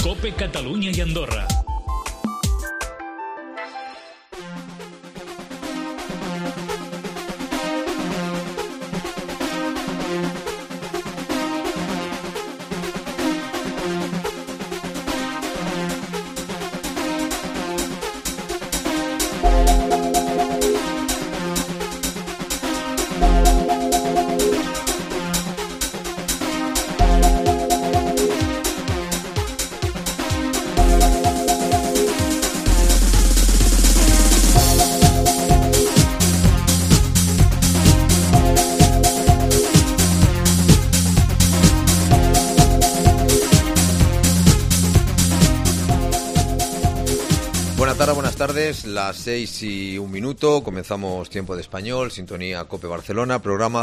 COPE Catalunya i Andorra. Buenas tardes, las 6:01, comenzamos Tiempo de Español, sintonía COPE Barcelona, programa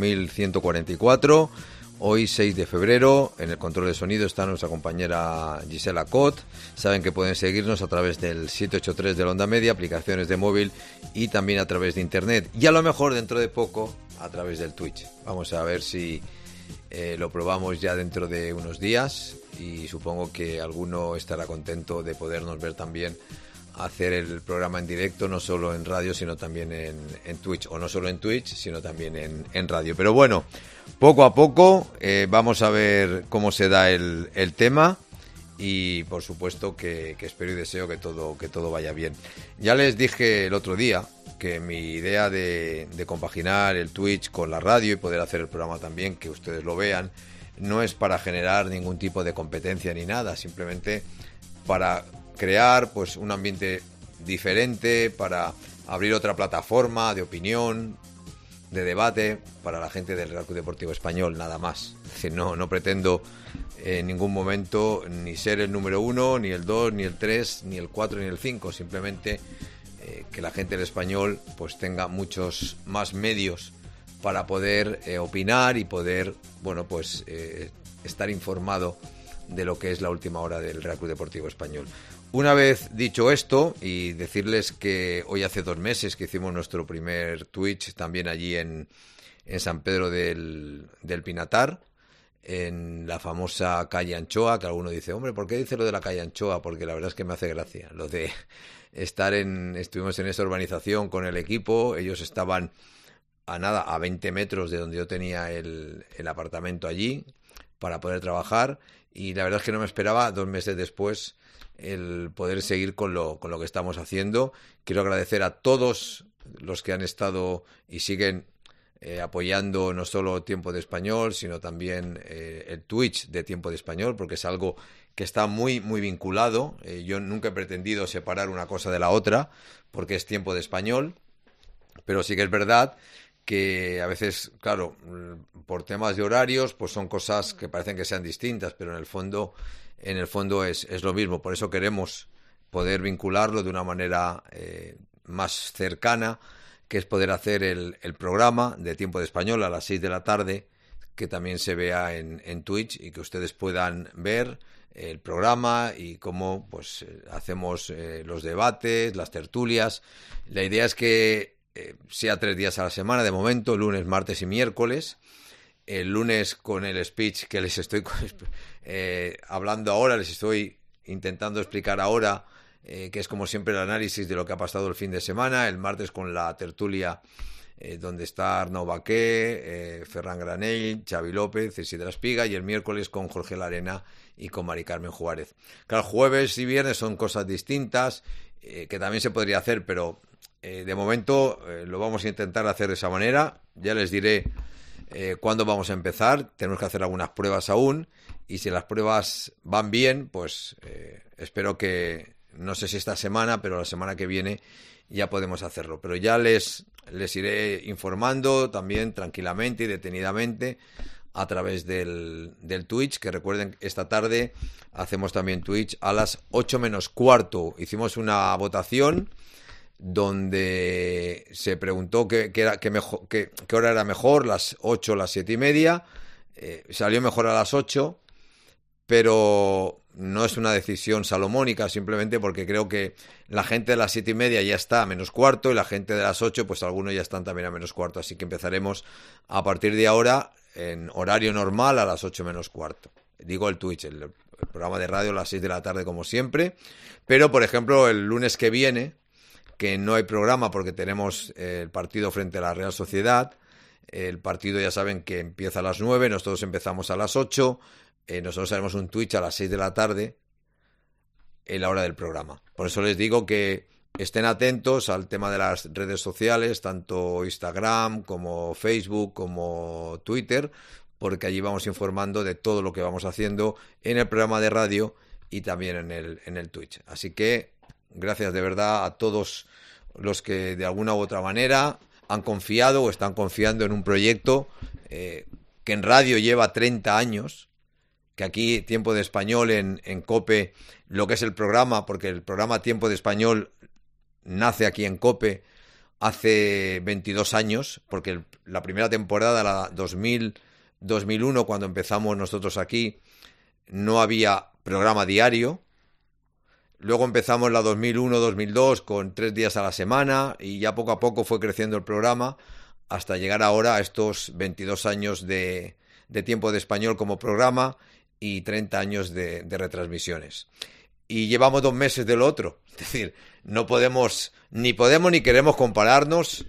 5144, hoy 6 de febrero, en el control de sonido está nuestra compañera Gisela Cot. Saben que pueden seguirnos a través del 783 de la Onda Media, aplicaciones de móvil y también a través de internet, y a lo mejor dentro de poco a través del Twitch. Vamos a ver si lo probamos ya dentro de unos días, y supongo que alguno estará contento de podernos ver también hacer el programa en directo, no solo en radio, sino también en Twitch, o no solo en Twitch, sino también en radio. Pero bueno, poco a poco vamos a ver cómo se da el tema, y por supuesto que espero y deseo que todo vaya bien. Ya les dije el otro día que mi idea de compaginar el Twitch con la radio y poder hacer el programa también, que ustedes lo vean, no es para generar ningún tipo de competencia ni nada, simplemente para crear pues un ambiente diferente, para abrir otra plataforma de opinión, de debate para la gente del Real Club Deportivo Español, nada más. Es decir, no pretendo en ningún momento ni ser el número 1, ni el 2, ni el 3, ni el 4, ni el 5, simplemente que la gente del Español pues tenga muchos más medios para poder opinar y poder, bueno, pues estar informado de lo que es la última hora del Real Club Deportivo Español. Una vez dicho esto, y decirles que hoy hace 2 meses que hicimos nuestro primer Twitch también allí en San Pedro del Pinatar, en la famosa calle Anchoa, que alguno dice, hombre, ¿por qué dice lo de la calle Anchoa? Porque la verdad es que me hace gracia. Lo de estuvimos en esa urbanización con el equipo, ellos estaban a 20 metros de donde yo tenía el apartamento allí para poder trabajar, y la verdad es que no me esperaba 2 meses después el poder seguir con lo que estamos haciendo. Quiero agradecer a todos los que han estado y siguen apoyando no solo Tiempo de Español, sino también el Twitch de Tiempo de Español, porque es algo que está muy, muy vinculado. Yo nunca he pretendido separar una cosa de la otra, porque es Tiempo de Español, pero sí que es verdad que a veces, claro, por temas de horarios, pues son cosas que parecen que sean distintas, pero en el fondo es lo mismo. Por eso queremos poder vincularlo de una manera más cercana, que es poder hacer el programa de Tiempo de Español a las 6 de la tarde, que también se vea en Twitch, y que ustedes puedan ver el programa y cómo pues hacemos los debates, las tertulias. La idea es que sea 3 días a la semana, de momento, lunes, martes y miércoles. El lunes con el speech que les estoy hablando ahora, les estoy intentando explicar ahora, que es como siempre el análisis de lo que ha pasado el fin de semana. El martes con la tertulia donde está Arnau Baqué, Ferran Granell, Xavi López, Isidra Espiga, y el miércoles con Jorge Larena y con Mari Carmen Juárez. Claro, jueves y viernes son cosas distintas, que también se podría hacer, pero de momento lo vamos a intentar hacer de esa manera. Ya les diré cuándo vamos a empezar. Tenemos que hacer algunas pruebas aún, y si las pruebas van bien, pues espero que, no sé si esta semana, pero la semana que viene ya podemos hacerlo. Pero ya les iré informando también tranquilamente y detenidamente a través del Twitch, que recuerden, esta tarde hacemos también Twitch a las 8 menos cuarto. Hicimos una votación donde se preguntó qué hora era mejor, las 8 o las 7 y media. Salió mejor a las 8, pero no es una decisión salomónica, simplemente porque creo que la gente de las 7 y media ya está a menos cuarto, y la gente de las 8, pues algunos ya están también a menos cuarto, así que empezaremos a partir de ahora en horario normal a las 8 menos cuarto. Digo el Twitch, el programa de radio a las 6 de la tarde como siempre. Pero, por ejemplo, el lunes que viene, que no hay programa porque tenemos el partido frente a la Real Sociedad. El partido ya saben que empieza a las 9, nosotros empezamos a las 8. Nosotros haremos un Twitch a las 6 de la tarde en la hora del programa. Por eso les digo que estén atentos al tema de las redes sociales, tanto Instagram como Facebook como Twitter, porque allí vamos informando de todo lo que vamos haciendo en el programa de radio y también en el Twitch. Así que gracias de verdad a todos los que de alguna u otra manera han confiado o están confiando en un proyecto que en radio lleva 30 años, que aquí Tiempo de Español en COPE, lo que es el programa, porque el programa Tiempo de Español nace aquí en COPE hace 22 años, porque la primera temporada, la 2001, cuando empezamos nosotros aquí, no había programa diario. Luego empezamos la 2001-2002 con 3 días a la semana y ya poco a poco fue creciendo el programa hasta llegar ahora a estos 22 años de Tiempo de Español como programa y 30 años de retransmisiones. Y llevamos 2 meses del otro. Es decir, no podemos ni queremos compararnos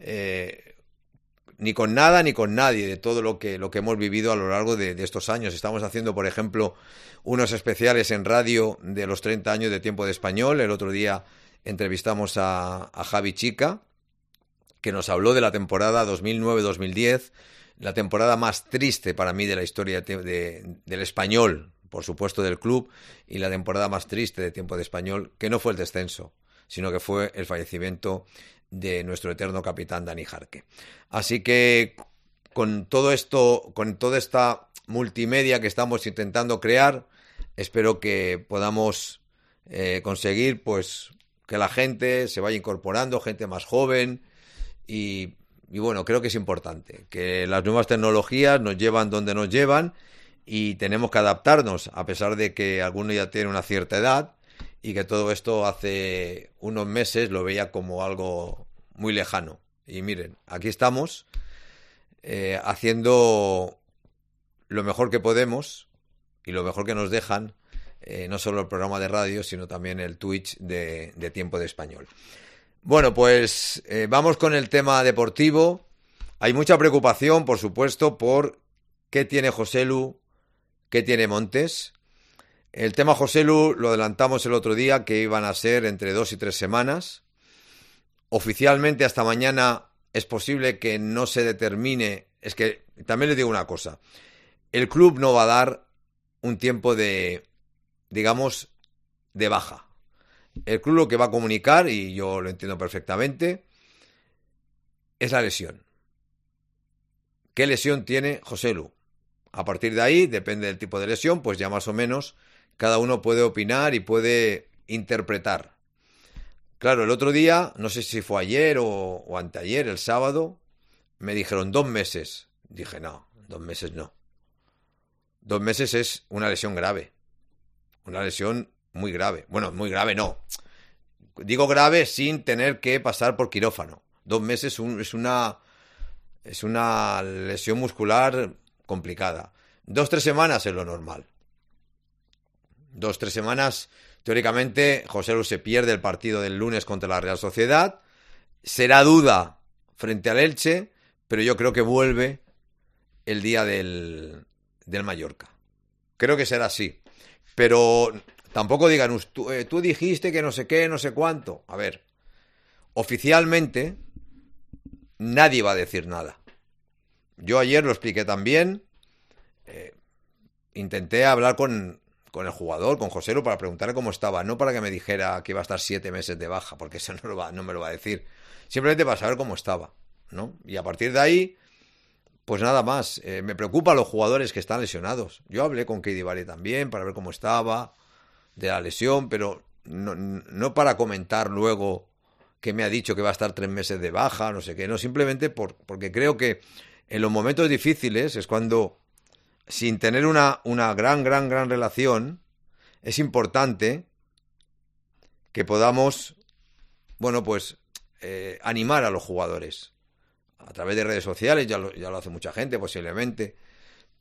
ni con nada ni con nadie de todo lo que hemos vivido a lo largo de estos años. Estamos haciendo, por ejemplo, unos especiales en radio de los 30 años de Tiempo de Español. El otro día entrevistamos a Javi Chica, que nos habló de la temporada 2009-2010, la temporada más triste para mí de la historia del español, por supuesto del club, y la temporada más triste de Tiempo de Español, que no fue el descenso, sino que fue el fallecimiento de nuestro eterno capitán Dani Jarque. Así que con todo esto, con toda esta multimedia que estamos intentando crear, espero que podamos conseguir pues que la gente se vaya incorporando, gente más joven, y bueno, creo que es importante, que las nuevas tecnologías nos llevan donde nos llevan y tenemos que adaptarnos, a pesar de que alguno ya tiene una cierta edad y que todo esto hace unos meses lo veía como algo muy lejano. Y miren, aquí estamos haciendo lo mejor que podemos y lo mejor que nos dejan, no solo el programa de radio, sino también el Twitch de Tiempo de Español. Bueno, pues vamos con el tema deportivo. Hay mucha preocupación, por supuesto, por qué tiene Joselu, qué tiene Montes. El tema Joselu lo adelantamos el otro día, que iban a ser entre 2 y 3 semanas. Oficialmente hasta mañana es posible que no se determine. Es que también les digo una cosa. El club no va a dar un tiempo de, digamos, de baja. El club lo que va a comunicar, y yo lo entiendo perfectamente, es la lesión. ¿Qué lesión tiene Joselu? A partir de ahí, depende del tipo de lesión, pues ya más o menos cada uno puede opinar y puede interpretar. Claro, el otro día, no sé si fue ayer o anteayer, el sábado, me dijeron 2 meses. Dije, no, 2 meses no. 2 meses es una lesión grave. Una lesión muy grave. Bueno, muy grave no. Digo grave sin tener que pasar por quirófano. 2 meses es una lesión muscular complicada. 2-3 semanas es lo normal. 2-3 semanas, teóricamente, Joselu se pierde el partido del lunes contra la Real Sociedad. Será duda frente al Elche, pero yo creo que vuelve el día del Mallorca. Creo que será así. Pero tampoco digan, tú dijiste que no sé qué, no sé cuánto. A ver, oficialmente nadie va a decir nada. Yo ayer lo expliqué también. Intenté hablar con el jugador, con Joselu, para preguntarle cómo estaba. No para que me dijera que iba a estar 7 meses de baja, porque eso no me lo va a decir. Simplemente para saber cómo estaba, ¿no? Y a partir de ahí, pues nada más. Me preocupan los jugadores que están lesionados. Yo hablé con Keidi Vale también para ver cómo estaba de la lesión, pero no para comentar luego que me ha dicho que va a estar 3 meses de baja, no sé qué, no, simplemente porque creo que en los momentos difíciles es cuando, sin tener una gran relación, es importante que podamos, bueno, pues animar a los jugadores a través de redes sociales. Ya lo hace mucha gente posiblemente,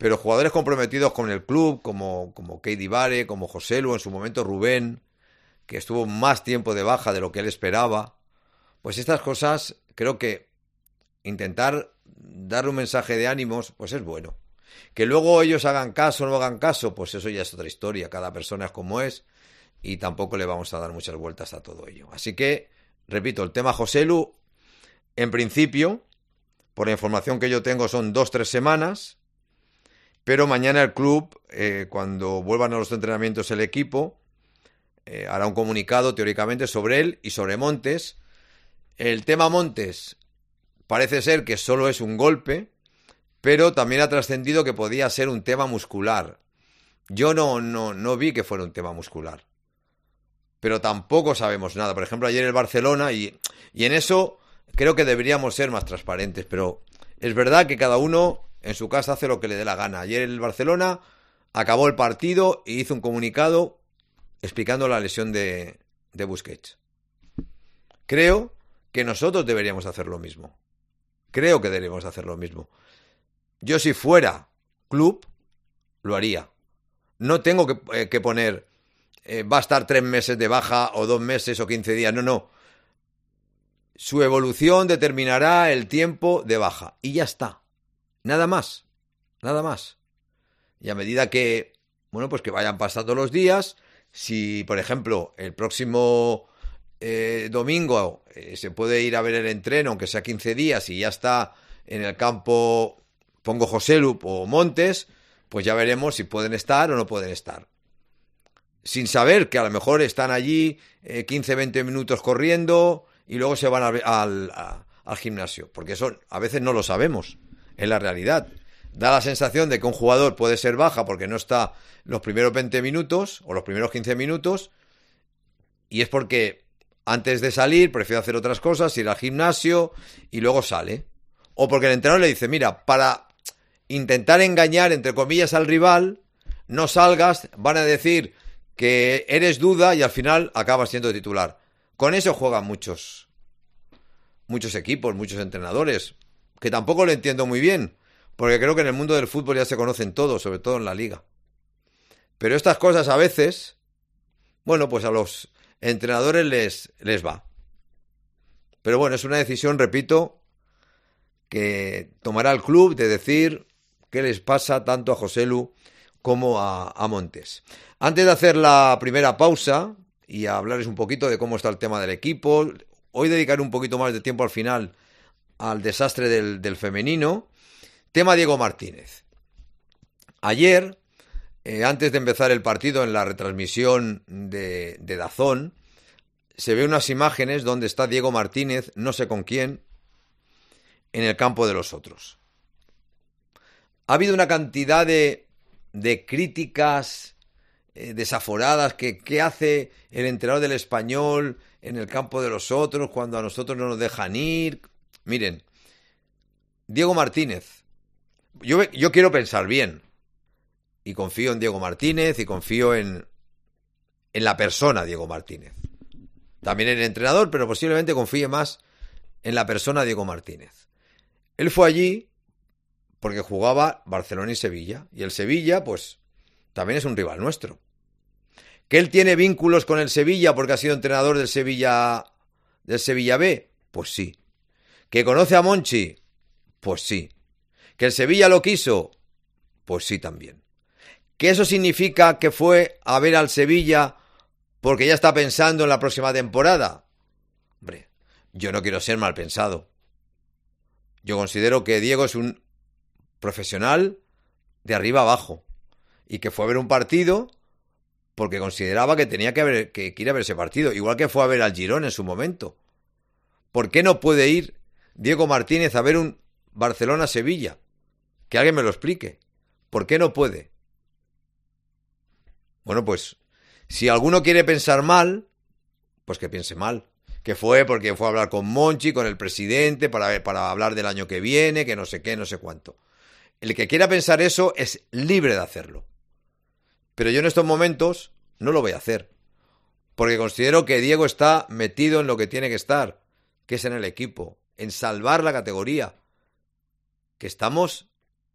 pero jugadores comprometidos con el club, como Keidi Bare, como Joselu, en su momento Rubén, que estuvo más tiempo de baja de lo que él esperaba, pues estas cosas creo que intentar dar un mensaje de ánimos, pues es bueno. Que luego ellos hagan caso o no hagan caso, pues eso ya es otra historia, cada persona es como es y tampoco le vamos a dar muchas vueltas a todo ello. Así que, repito, el tema Joselu, en principio, por la información que yo tengo, son 2-3 semanas, pero mañana el club, cuando vuelvan a los entrenamientos el equipo, hará un comunicado teóricamente sobre él y sobre Montes. El tema Montes parece ser que solo es un golpe, pero también ha trascendido que podía ser un tema muscular. Yo no vi que fuera un tema muscular, pero tampoco sabemos nada. Por ejemplo, ayer el Barcelona, y en eso creo que deberíamos ser más transparentes, pero es verdad que cada uno en su casa hace lo que le dé la gana. Ayer el Barcelona acabó el partido y hizo un comunicado explicando la lesión de Busquets. Creo que nosotros deberíamos hacer lo mismo. Creo que deberíamos hacer lo mismo. Yo, si fuera club, lo haría. No tengo que poner va a estar 3 meses de baja o 2 meses o 15 días. No. Su evolución determinará el tiempo de baja. Y ya está. Nada más. Y a medida que, pues que vayan pasando los días, si, por ejemplo, el próximo domingo se puede ir a ver el entreno, aunque sea 15 días, y ya está en el campo, pongo Joselu o Montes, pues ya veremos si pueden estar o no pueden estar. Sin saber que a lo mejor están allí 15-20 minutos corriendo y luego se van al gimnasio, porque eso a veces no lo sabemos, es la realidad. Da la sensación de que un jugador puede ser baja porque no está los primeros 20 minutos o los primeros 15 minutos, y es porque antes de salir prefiere hacer otras cosas, ir al gimnasio y luego sale. O porque el entrenador le dice, mira, para intentar engañar, entre comillas, al rival, no salgas, van a decir que eres duda y al final acabas siendo titular. Con eso juegan muchos equipos, muchos entrenadores, que tampoco lo entiendo muy bien, porque creo que en el mundo del fútbol ya se conocen todos, sobre todo en la liga. Pero estas cosas a veces, pues a los entrenadores les va. Pero bueno, es una decisión, repito, que tomará el club de decir qué les pasa tanto a Joselu como a Montes. Antes de hacer la primera pausa y a hablarles un poquito de cómo está el tema del equipo, hoy dedicaré un poquito más de tiempo al final al desastre del femenino. Tema Diego Martínez. Ayer, antes de empezar el partido en la retransmisión de DAZN, se ve unas imágenes donde está Diego Martínez, no sé con quién, en el campo de los otros. Ha habido una cantidad de críticas desaforadas que qué hace el entrenador del Español en el campo de los otros cuando a nosotros no nos dejan ir. Miren, Diego Martínez, yo quiero pensar bien y confío en Diego Martínez y confío en la persona Diego Martínez. También en el entrenador, pero posiblemente confíe más en la persona Diego Martínez. Él fue allí porque jugaba Barcelona y Sevilla. Y el Sevilla, pues, también es un rival nuestro. ¿Que él tiene vínculos con el Sevilla porque ha sido entrenador del Sevilla B? Pues sí. ¿Que conoce a Monchi? Pues sí. ¿Que el Sevilla lo quiso? Pues sí también. ¿Que eso significa que fue a ver al Sevilla porque ya está pensando en la próxima temporada? Hombre, yo no quiero ser mal pensado. Yo considero que Diego es un profesional de arriba abajo y que fue a ver un partido porque consideraba que tenía que ir a ver ese partido, igual que fue a ver al Girona en su momento. ¿Por qué no puede ir Diego Martínez a ver un Barcelona-Sevilla? Que alguien me lo explique. ¿Por qué no puede? Bueno, pues si alguno quiere pensar mal, pues que piense mal. Que fue porque fue a hablar con Monchi, con el presidente, para hablar del año que viene, que no sé qué, no sé cuánto. El que quiera pensar eso es libre de hacerlo. Pero yo en estos momentos no lo voy a hacer. Porque considero que Diego está metido en lo que tiene que estar, que es en el equipo, en salvar la categoría. Que estamos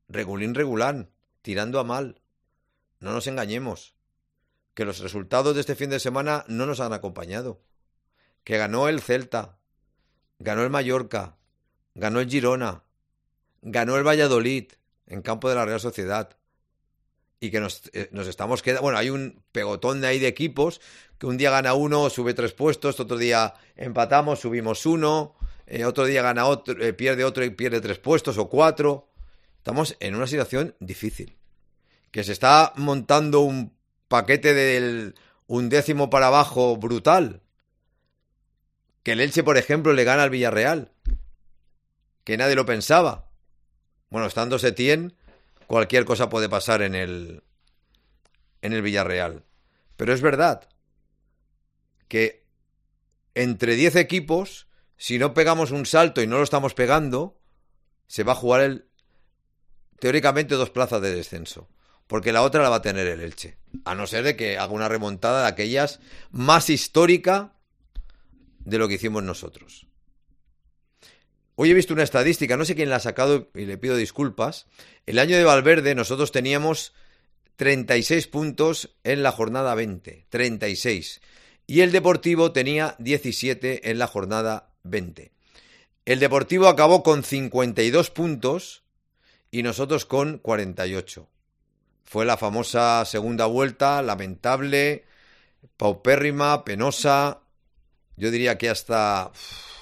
regulín regulán, tirando a mal. No nos engañemos. Que los resultados de este fin de semana no nos han acompañado. Que ganó el Celta, ganó el Mallorca, ganó el Girona, ganó el Valladolid en campo de la Real Sociedad. Y que nos estamos quedando... Bueno, hay un pegotón de ahí de equipos que un día gana uno, sube 3 puestos, otro día empatamos, subimos 1, otro día gana otro, pierde otro y pierde 3 puestos o 4. Estamos en una situación difícil. Que se está montando un paquete del 1/10 para abajo brutal. Que el Elche, por ejemplo, le gana al Villarreal. Que nadie lo pensaba. Bueno, estando Setién, cualquier cosa puede pasar en el Villarreal. Pero es verdad que entre 10 equipos, si no pegamos un salto y no lo estamos pegando, se va a jugar teóricamente 2 plazas de descenso. Porque la otra la va a tener el Elche. A no ser de que haga una remontada de aquellas más histórica de lo que hicimos nosotros. Hoy he visto una estadística, no sé quién la ha sacado y le pido disculpas. El año de Valverde nosotros teníamos 36 puntos en la jornada 20. 36. Y el Deportivo tenía 17 en la jornada 20. El Deportivo acabó con 52 puntos y nosotros con 48. Fue la famosa segunda vuelta, lamentable, paupérrima, penosa. Yo diría que hasta...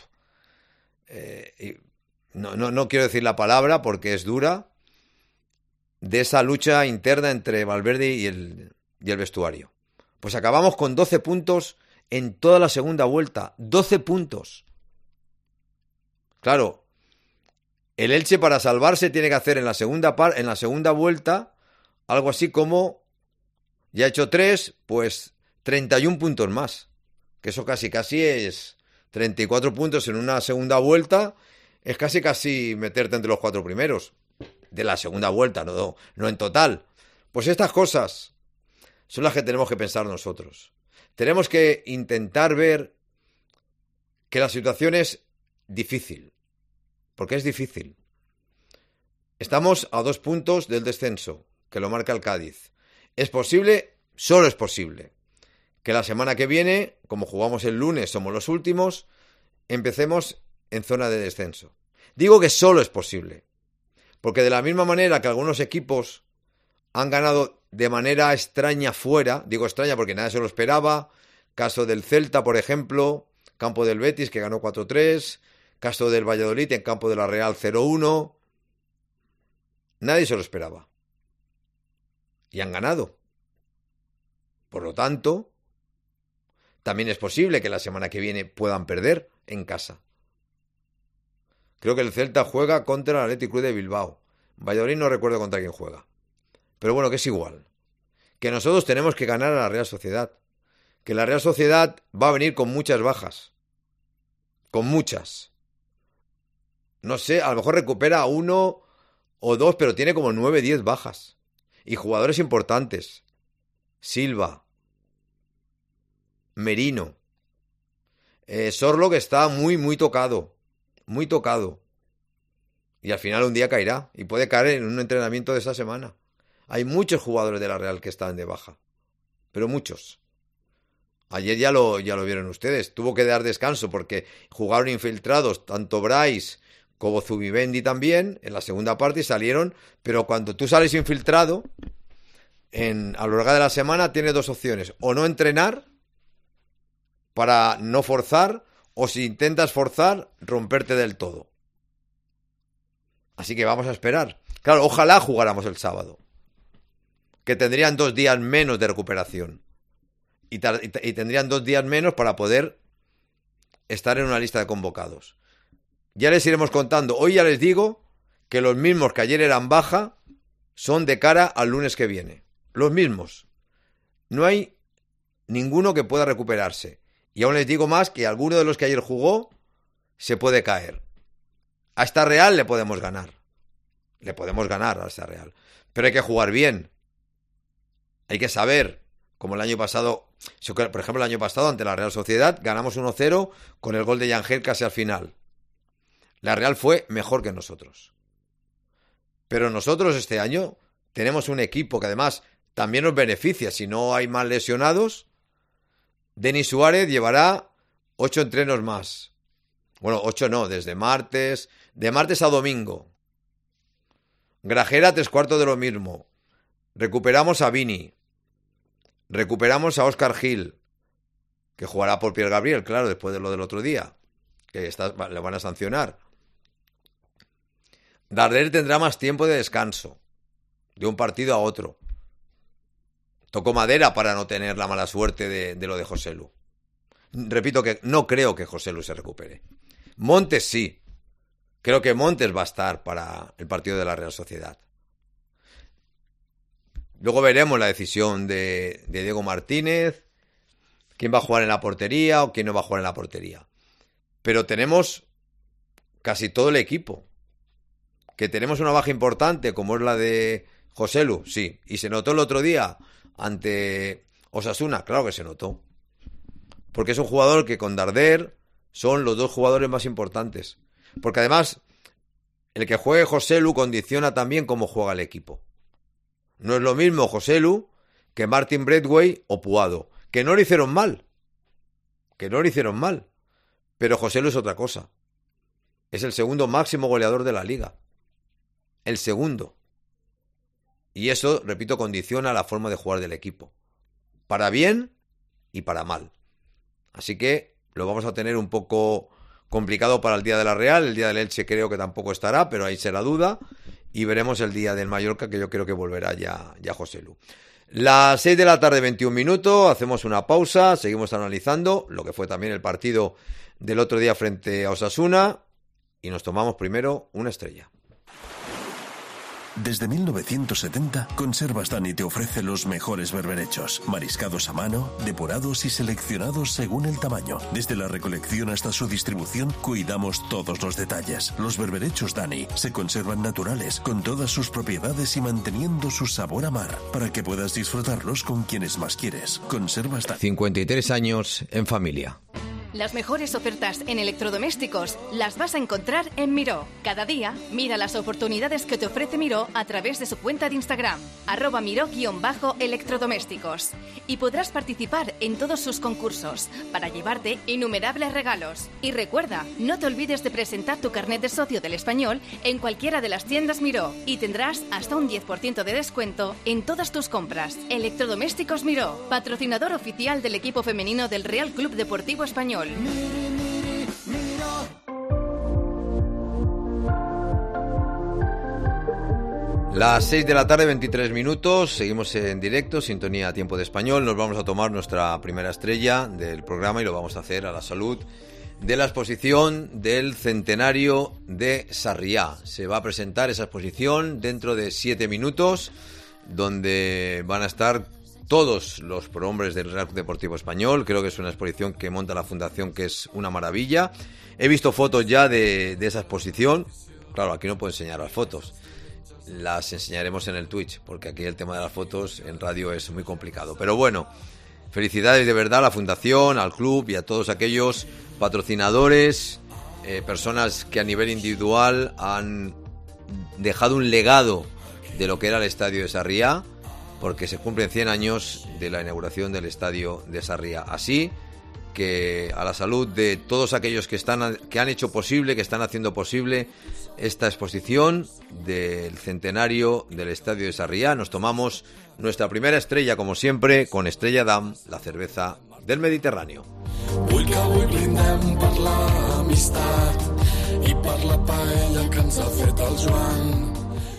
no quiero decir la palabra porque es dura, de esa lucha interna entre Valverde y el vestuario. Pues acabamos con 12 puntos en toda la segunda vuelta. 12 puntos. Claro, el Elche para salvarse tiene que hacer en la segunda vuelta algo así como, ya ha hecho 3, pues 31 puntos más. Que eso casi es 34 puntos en una segunda vuelta, es casi meterte entre los 4 primeros de la segunda vuelta, no en total. Pues estas cosas son las que tenemos que pensar nosotros. Tenemos que intentar ver que la situación es difícil, porque es difícil. Estamos a 2 puntos del descenso, que lo marca el Cádiz. ¿Es posible? Solo es posible que la semana que viene, como jugamos el lunes, somos los últimos, empecemos en zona de descenso. Digo que solo es posible, porque de la misma manera que algunos equipos han ganado de manera extraña fuera, digo extraña porque nadie se lo esperaba, caso del Celta, por ejemplo, campo del Betis que ganó 4-3, caso del Valladolid en campo de la Real 0-1, nadie se lo esperaba. Y han ganado. Por lo tanto, también es posible que la semana que viene puedan perder en casa. Creo que el Celta juega contra el Athletic Club de Bilbao. Valladolid no recuerdo contra quién juega. Pero bueno, que es igual. Que nosotros tenemos que ganar a la Real Sociedad. Que la Real Sociedad va a venir con muchas bajas. Con muchas. No sé, a lo mejor recupera 1 o 2, pero tiene como 9, 10 bajas. Y jugadores importantes. Silva. Merino. Sorlo que está muy tocado. Muy tocado. Y al final un día caerá. Y puede caer en un entrenamiento de esa semana. Hay muchos jugadores de la Real que están de baja. Pero muchos. Ayer ya lo vieron ustedes. Tuvo que dar descanso porque jugaron infiltrados tanto Brais como Zubimendi también en la segunda parte y salieron. Pero cuando tú sales infiltrado, a lo largo de la semana tienes 2 opciones. O no entrenar para no forzar, o si intentas forzar, romperte del todo. Así que vamos a esperar. Claro, ojalá jugáramos el sábado. Que tendrían 2 días menos de recuperación. Y tendrían 2 días menos para poder estar en una lista de convocados. Ya les iremos contando. Hoy ya les digo que los mismos que ayer eran baja son de cara al lunes que viene. Los mismos. No hay ninguno que pueda recuperarse. Y aún les digo más que alguno de los que ayer jugó se puede caer. A esta Real le podemos ganar. Le podemos ganar a esta Real. Pero hay que jugar bien. Hay que saber, como el año pasado, por ejemplo el año pasado ante la Real Sociedad, ganamos 1-0 con el gol de Yangel casi al final. La Real fue mejor que nosotros. Pero nosotros este año tenemos un equipo que además también nos beneficia. Si no hay más lesionados, Denis Suárez llevará 8 entrenos más. Bueno, 8 no, desde martes, de martes a domingo. Grajera 3/4 de lo mismo. Recuperamos a Vini. Recuperamos a Óscar Gil, que jugará por Pierre Gabriel, claro, después de lo del otro día, que le van a sancionar. Darder tendrá más tiempo de descanso, de un partido a otro. Tocó madera para no tener la mala suerte de lo de Joselu. Repito que no creo que Joselu se recupere. Montes sí. Creo que Montes va a estar para el partido de la Real Sociedad. Luego veremos la decisión de Diego Martínez, quién va a jugar en la portería o quién no va a jugar en la portería. Pero tenemos casi todo el equipo. Que tenemos una baja importante como es la de Joselu, sí. Y se notó el otro día ante Osasuna, claro que se notó. Porque es un jugador que con Darder son los dos jugadores más importantes. Porque además, el que juegue Joselu condiciona también cómo juega el equipo. No es lo mismo Joselu que Martin Braithwaite o Puado. Que no lo hicieron mal. Pero Joselu es otra cosa. Es el segundo máximo goleador de la liga. El segundo. Y eso, repito, condiciona la forma de jugar del equipo. Para bien y para mal. Así que lo vamos a tener un poco complicado para el día de la Real. El día del Elche creo que tampoco estará, pero ahí se la duda. Y veremos el día del Mallorca, que yo creo que volverá ya Joselu. Las 6 de la tarde, 21 minutos. Hacemos una pausa. Seguimos analizando lo que fue también el partido del otro día frente a Osasuna. Y nos tomamos primero una estrella. Desde 1970, Conservas Dani te ofrece los mejores berberechos, mariscados a mano, depurados y seleccionados según el tamaño. Desde la recolección hasta su distribución, cuidamos todos los detalles. Los berberechos Dani se conservan naturales, con todas sus propiedades y manteniendo su sabor a mar, para que puedas disfrutarlos con quienes más quieres. Conservas Dani. 53 años en familia. Las mejores ofertas en electrodomésticos las vas a encontrar en Miró. Cada día, mira las oportunidades que te ofrece Miró a través de su cuenta de Instagram, @Miró_electrodomésticos. Y podrás participar en todos sus concursos para llevarte innumerables regalos. Y recuerda, no te olvides de presentar tu carnet de socio del Español en cualquiera de las tiendas Miró y tendrás hasta un 10% de descuento en todas tus compras. Electrodomésticos Miró, patrocinador oficial del equipo femenino del Real Club Deportivo Español. Las 6 de la tarde, 23 minutos, seguimos en directo, sintonía Tiempo de Español. Nos vamos a tomar nuestra primera estrella del programa y lo vamos a hacer a la salud de la exposición del centenario de Sarriá. Se va a presentar esa exposición dentro de 7 minutos, donde van a estar todos los prohombres del Real Deportivo Español. Creo que es una exposición que monta la Fundación, que es una maravilla. He visto fotos ya de esa exposición. Claro, aquí no puedo enseñar las fotos. Las enseñaremos en el Twitch, porque aquí el tema de las fotos en radio es muy complicado. Pero bueno, felicidades de verdad a la Fundación, al club y a todos aquellos patrocinadores, personas que a nivel individual han dejado un legado de lo que era el estadio de Sarriá, porque se cumplen 100 años de la inauguración del estadio de Sarriá. Así que a la salud de todos aquellos que han hecho posible, que están haciendo posible esta exposición del centenario del estadio de Sarriá, nos tomamos nuestra primera estrella, como siempre, con Estrella Damm, la cerveza del Mediterráneo. Vull que avui brindem per l'amistat i per la paella que ens ha fet el Joan.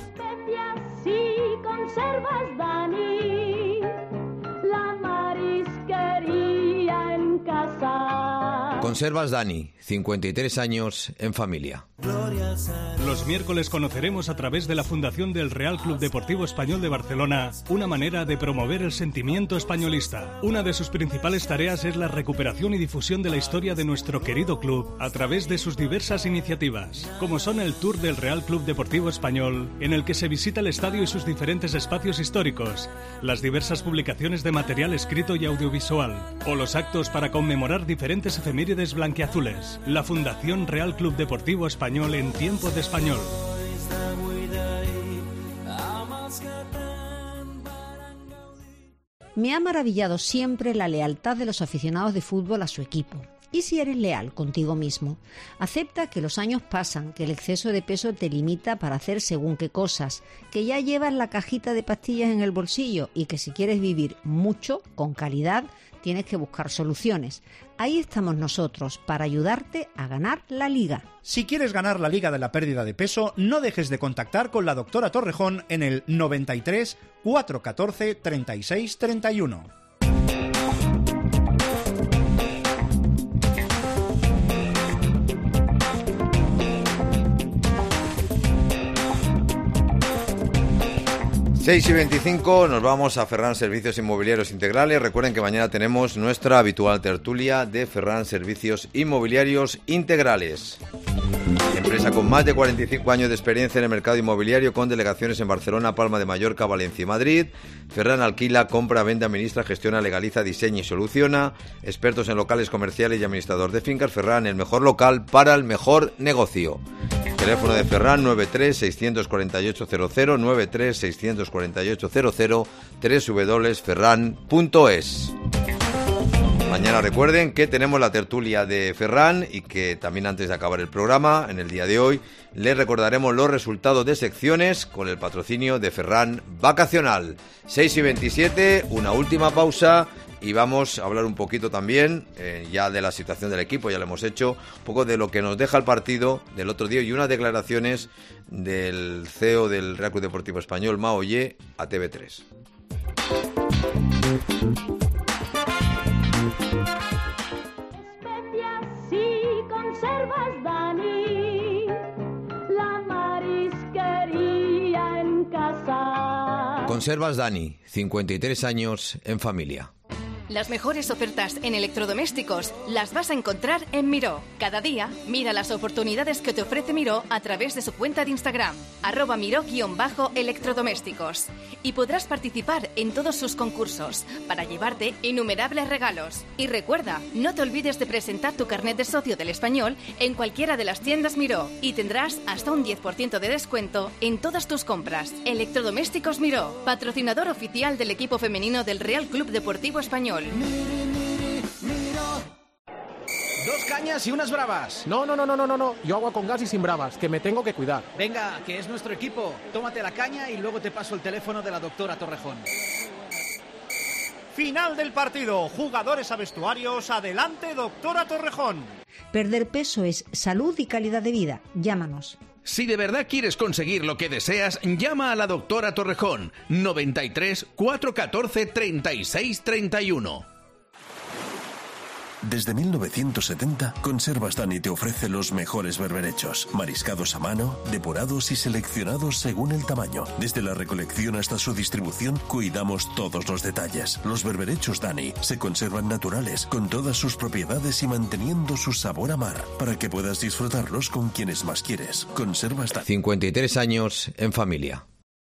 Conservas Dani, la marisquería en casa. Conservas Dani, 53 años en familia. Los miércoles conoceremos a través de la Fundación del Real Club Deportivo Español de Barcelona una manera de promover el sentimiento españolista. Una de sus principales tareas es la recuperación y difusión de la historia de nuestro querido club a través de sus diversas iniciativas, como son el Tour del Real Club Deportivo Español, en el que se visita el estadio y sus diferentes espacios históricos, las diversas publicaciones de material escrito y audiovisual, o los actos para conmemorar diferentes efemérides blanquiazules. La Fundación Real Club Deportivo Español en Tiempo de Español. Me ha maravillado siempre la lealtad de los aficionados de fútbol a su equipo. Y si eres leal contigo mismo, acepta que los años pasan, que el exceso de peso te limita para hacer según qué cosas, que ya llevas la cajita de pastillas en el bolsillo y que si quieres vivir mucho, con calidad, tienes que buscar soluciones. Ahí estamos nosotros para ayudarte a ganar la Liga. Si quieres ganar la Liga de la pérdida de peso, no dejes de contactar con la doctora Torrejón en el 93 414 36 31. 6:25, nos vamos a Ferran Servicios Inmobiliarios Integrales. Recuerden que mañana tenemos nuestra habitual tertulia de Ferran Servicios Inmobiliarios Integrales. Empresa con más de 45 años de experiencia en el mercado inmobiliario, con delegaciones en Barcelona, Palma de Mallorca, Valencia y Madrid. Ferran alquila, compra, vende, administra, gestiona, legaliza, diseña y soluciona. Expertos en locales comerciales y administrador de fincas. Ferran, el mejor local para el mejor negocio. Teléfono de Ferran 93-648-00, 93-648-00, www.ferran.es. Mañana recuerden que tenemos la tertulia de Ferran y que también antes de acabar el programa, en el día de hoy, les recordaremos los resultados de secciones con el patrocinio de Ferran Vacacional. 6:27, una última pausa y vamos a hablar un poquito también ya de la situación del equipo, ya lo hemos hecho, un poco de lo que nos deja el partido del otro día y unas declaraciones del CEO del Real Club Deportivo Español, Mao Ollé, a TV3. Especias y conservas, Dani, la marisquería en casa. Conservas Dani, 53 años en familia. Las mejores ofertas en electrodomésticos las vas a encontrar en Miró. Cada día, mira las oportunidades que te ofrece Miró a través de su cuenta de Instagram, @Miró_electrodomésticos. Y podrás participar en todos sus concursos para llevarte innumerables regalos. Y recuerda, no te olvides de presentar tu carnet de socio del Español en cualquiera de las tiendas Miró y tendrás hasta un 10% de descuento en todas tus compras. Electrodomésticos Miró, patrocinador oficial del equipo femenino del Real Club Deportivo Español. 2 cañas y unas bravas. No. Yo agua con gas y sin bravas, que me tengo que cuidar. Venga, que es nuestro equipo. Tómate la caña y luego te paso el teléfono de la doctora Torrejón. Final del partido. Jugadores a vestuarios. Adelante, doctora Torrejón. Perder peso es salud y calidad de vida. Llámanos. Si de verdad quieres conseguir lo que deseas, llama a la doctora Torrejón, 93 414 36 31. Desde 1970, Conservas Dani te ofrece los mejores berberechos, mariscados a mano, depurados y seleccionados según el tamaño. Desde la recolección hasta su distribución, cuidamos todos los detalles. Los berberechos Dani se conservan naturales, con todas sus propiedades y manteniendo su sabor a mar, para que puedas disfrutarlos con quienes más quieres. Conservas Dani. 53 años en familia.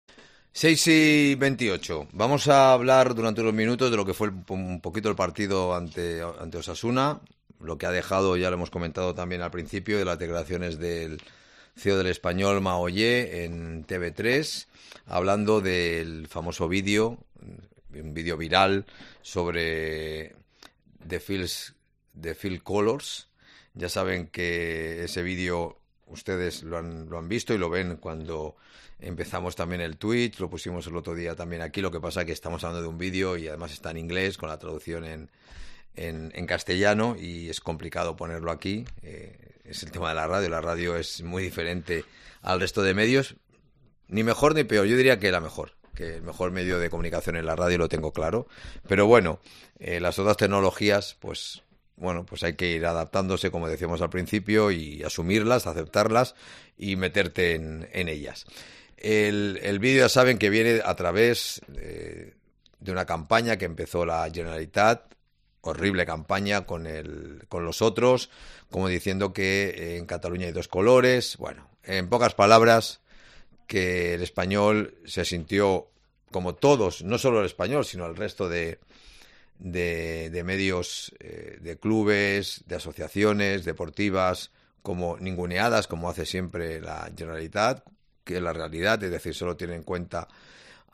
6:28. Vamos a hablar durante unos minutos de lo que fue un poquito el partido ante Osasuna, lo que ha dejado, ya lo hemos comentado también al principio, de las declaraciones del CEO del Español, Mao Ollé, en TV3, hablando del famoso vídeo, un vídeo viral sobre The Field Colors. Ya saben que ese vídeo ustedes lo han visto y lo ven cuando empezamos también el tweet, lo pusimos el otro día también aquí. Lo que pasa es que estamos hablando de un vídeo y además está en inglés con la traducción en castellano y es complicado ponerlo aquí. Es el tema de la radio es muy diferente al resto de medios, ni mejor ni peor, yo diría que que el mejor medio de comunicación es la radio, lo tengo claro, pero bueno, las otras tecnologías pues hay que ir adaptándose, como decíamos al principio, y asumirlas, aceptarlas y meterte en ellas. El vídeo ya saben que viene a través de una campaña que empezó la Generalitat, horrible campaña con los otros, como diciendo que en Cataluña hay 2 colores. Bueno, en pocas palabras, que el Español se sintió, como todos, no solo el Español, sino el resto de medios, de clubes, de asociaciones deportivas, como ninguneadas, como hace siempre la Generalitat, que es la realidad, es decir, solo tiene en cuenta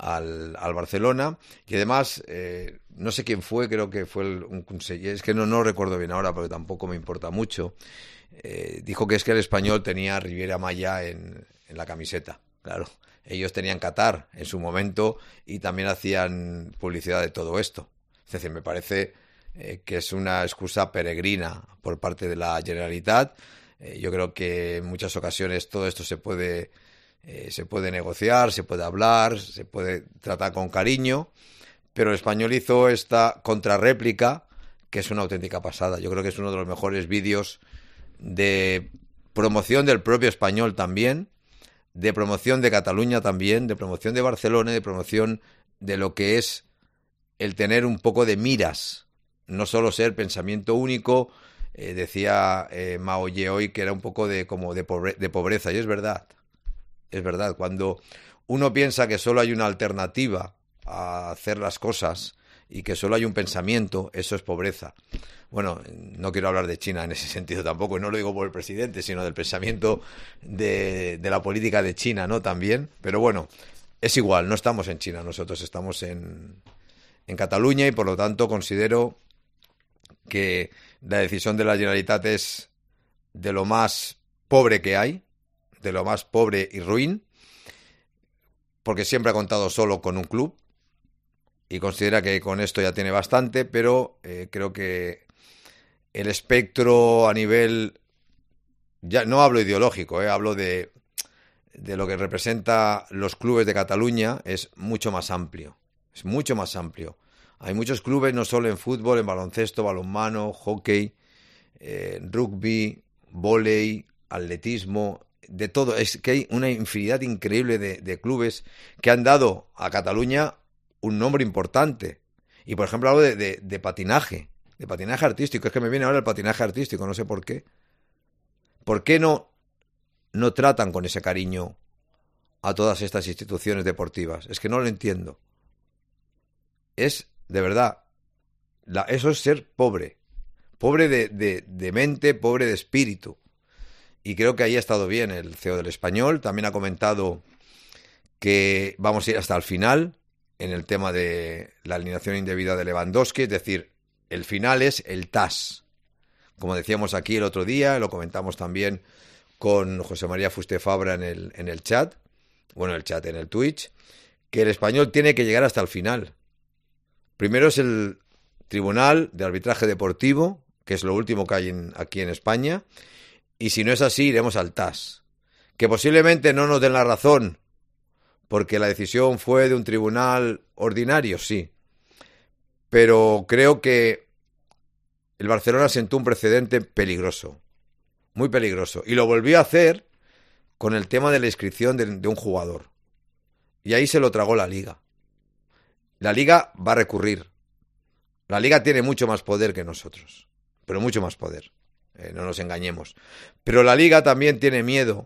al Barcelona, y además, no sé quién fue, creo que fue un conseller, es que no recuerdo bien ahora, porque tampoco me importa mucho, dijo que es que el Español tenía Riviera Maya en la camiseta, claro. Ellos tenían Qatar en su momento y también hacían publicidad de todo esto. Es decir, me parece que es una excusa peregrina por parte de la Generalitat. Yo creo que en muchas ocasiones todo esto se puede negociar, se puede hablar, se puede tratar con cariño, pero el Español hizo esta contrarréplica que es una auténtica pasada. Yo creo que es uno de los mejores vídeos de promoción del propio Español también, de promoción de Cataluña también, de promoción de Barcelona y de promoción de lo que es el tener un poco de miras, no solo ser pensamiento único. Decía Mao Ye hoy que era un poco de pobreza, y es verdad, cuando uno piensa que solo hay una alternativa a hacer las cosas y que solo hay un pensamiento, eso es pobreza. Bueno, no quiero hablar de China en ese sentido tampoco, y no lo digo por el presidente, sino del pensamiento de la política de China, ¿no? También, pero bueno, es igual, no estamos en China, nosotros estamos en Cataluña, y por lo tanto considero que la decisión de la Generalitat es de lo más pobre que hay, de lo más pobre y ruin, porque siempre ha contado solo con un club y considera que con esto ya tiene bastante, pero creo que el espectro a nivel, ya no hablo ideológico, hablo de lo que representa los clubes de Cataluña, es mucho más amplio, es mucho más amplio. Hay muchos clubes, no solo en fútbol, en baloncesto, balonmano, hockey, rugby, vóley, atletismo, de todo. Es que hay una infinidad increíble de clubes que han dado a Cataluña un nombre importante. Y, por ejemplo, hablo de patinaje artístico. Es que me viene ahora el patinaje artístico, no sé por qué. ¿Por qué no tratan con ese cariño a todas estas instituciones deportivas? Es que no lo entiendo. Es, de verdad, eso es ser pobre. Pobre de mente, pobre de espíritu. Y creo que ahí ha estado bien el CEO del Español. También ha comentado que vamos a ir hasta el final en el tema de la alineación indebida de Lewandowski. Es decir, el final es el TAS. Como decíamos aquí el otro día, lo comentamos también con José María Fuste Fabra en el chat, en el Twitch, que el Español tiene que llegar hasta el final. Primero es el Tribunal de Arbitraje Deportivo, que es lo último que hay aquí en España, y si no es así, iremos al TAS. Que posiblemente no nos den la razón, porque la decisión fue de un tribunal ordinario, sí. Pero creo que el Barcelona sentó un precedente peligroso, muy peligroso, y lo volvió a hacer con el tema de la inscripción de un jugador. Y ahí se lo tragó la Liga. La Liga va a recurrir. La Liga tiene mucho más poder que nosotros, pero mucho más poder. No nos engañemos. Pero la Liga también tiene miedo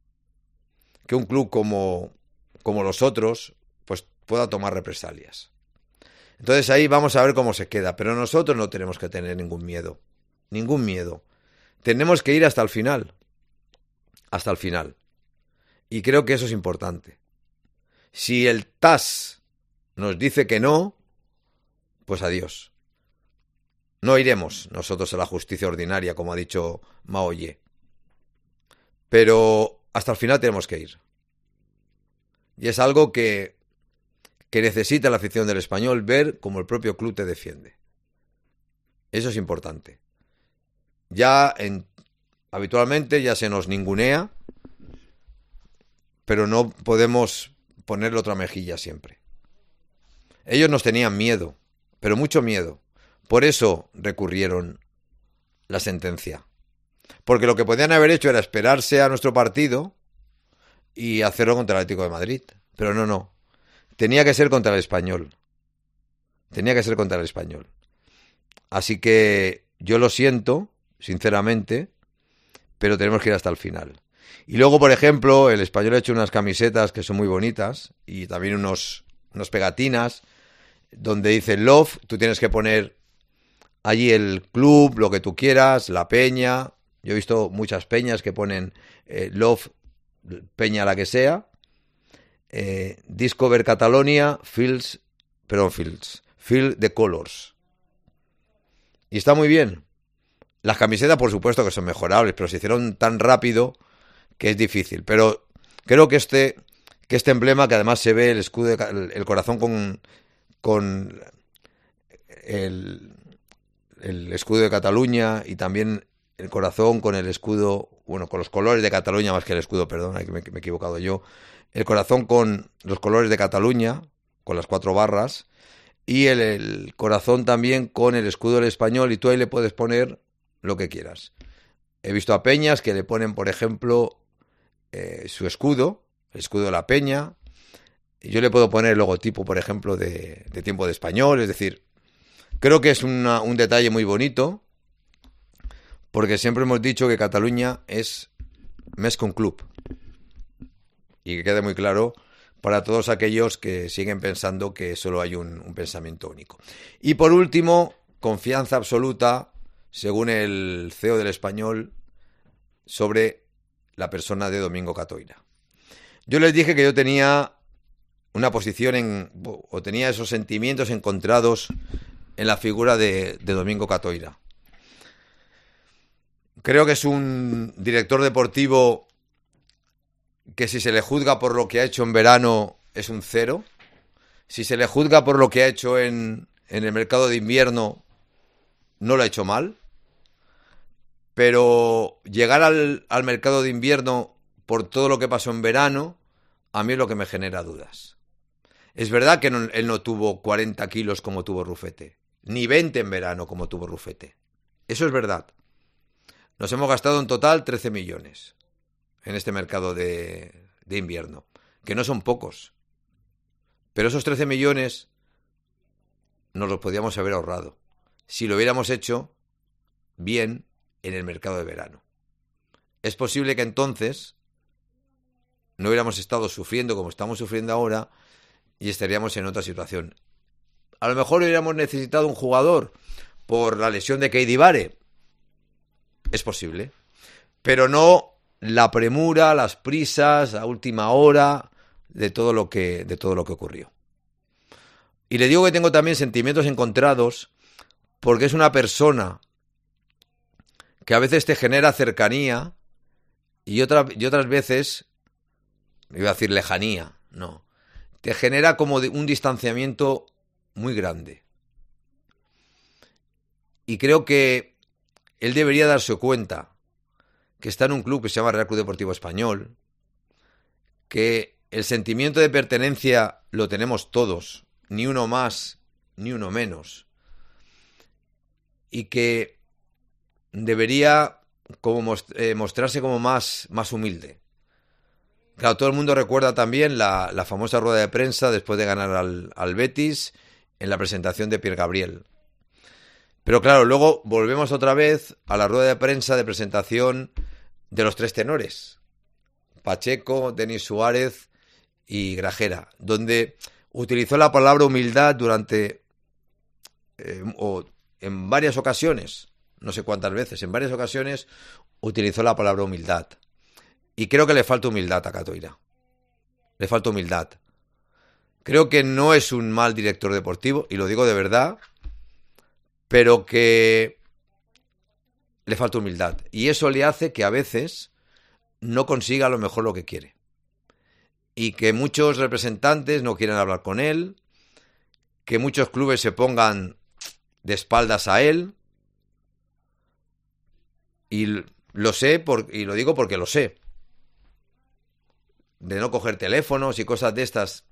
que un club como los otros pues pueda tomar represalias. Entonces ahí vamos a ver cómo se queda. Pero nosotros no tenemos que tener ningún miedo. Ningún miedo. Tenemos que ir hasta el final. Hasta el final. Y creo que eso es importante. Si el TAS nos dice que no, pues adiós. No iremos nosotros a la justicia ordinaria, como ha dicho Mao Ye. Pero hasta el final tenemos que ir. Y es algo que necesita la afición del Español, ver cómo el propio club te defiende. Eso es importante. Habitualmente ya se nos ningunea, pero no podemos ponerle otra mejilla siempre. Ellos nos tenían miedo, pero mucho miedo. Por eso recurrieron la sentencia. Porque lo que podían haber hecho era esperarse a nuestro partido y hacerlo contra el Atlético de Madrid. Pero no. Tenía que ser contra el Español. Así que yo lo siento, sinceramente, pero tenemos que ir hasta el final. Y luego, por ejemplo, el Español ha hecho unas camisetas que son muy bonitas y también unos pegatinas donde dice Love. Tú tienes que poner allí el club, lo que tú quieras, la peña. Yo he visto muchas peñas que ponen Love, peña la que sea. Discover Catalonia, Field the Colors. Y está muy bien. Las camisetas, por supuesto, que son mejorables, pero se hicieron tan rápido que es difícil. Pero creo que este emblema, que además se ve el escudo, el corazón con el escudo de Cataluña, y también el corazón con el escudo, bueno, con los colores de Cataluña más que el escudo, perdón, me he equivocado yo. El corazón con los colores de Cataluña, con las 4 barras, y el corazón también con el escudo del Español, y tú ahí le puedes poner lo que quieras. He visto a peñas que le ponen, por ejemplo, su escudo, el escudo de la peña. Yo le puedo poner el logotipo, por ejemplo, de Tiempo de Español. Es decir, creo que es un detalle muy bonito, porque siempre hemos dicho que Cataluña es més que un club. Y que quede muy claro para todos aquellos que siguen pensando que solo hay un pensamiento único. Y por último, confianza absoluta, según el CEO del Español, sobre la persona de Domingo Catoira. Yo les dije que yo tenía una posición o tenía esos sentimientos encontrados en la figura de Domingo Catoira. Creo que es un director deportivo que, si se le juzga por lo que ha hecho en verano, es un 0. Si se le juzga por lo que ha hecho en el mercado de invierno, no lo ha hecho mal. Pero llegar al mercado de invierno por todo lo que pasó en verano, a mí es lo que me genera dudas. Es verdad que él no tuvo 40 kilos como tuvo Rufete, ni 20 en verano como tuvo Rufete. Eso es verdad. Nos hemos gastado en total 13 millones en este mercado de invierno, que no son pocos. Pero esos 13 millones nos los podíamos haber ahorrado si lo hubiéramos hecho bien en el mercado de verano. Es posible que entonces no hubiéramos estado sufriendo como estamos sufriendo ahora y estaríamos en otra situación. A lo mejor hubiéramos necesitado un jugador por la lesión de Keidi Bare. Es posible. Pero no la premura, las prisas, a última hora de todo lo que ocurrió. Y le digo que tengo también sentimientos encontrados, porque es una persona que a veces te genera cercanía y otras veces, iba a decir lejanía, no, te genera como un distanciamiento muy grande. Y creo que él debería darse cuenta que está en un club que se llama Real Club Deportivo Español, que el sentimiento de pertenencia lo tenemos todos, ni uno más, ni uno menos, y que debería como mostrarse como más humilde. Claro, todo el mundo recuerda también la famosa rueda de prensa después de ganar al Betis en la presentación de Pierre Gabriel. Pero claro, luego volvemos otra vez a la rueda de prensa de presentación de los 3 tenores, Pacheco, Denis Suárez y Grajera, donde utilizó la palabra humildad durante o en varias ocasiones, no sé cuántas veces, en varias ocasiones utilizó la palabra humildad. Y creo que le falta humildad a Catoira. Le falta humildad. Creo que no es un mal director deportivo, y lo digo de verdad, pero que le falta humildad. Y eso le hace que a veces no consiga a lo mejor lo que quiere. Y que muchos representantes no quieran hablar con él, que muchos clubes se pongan de espaldas a él. Y lo sé, y lo digo porque lo sé. De no coger teléfonos y cosas de estas.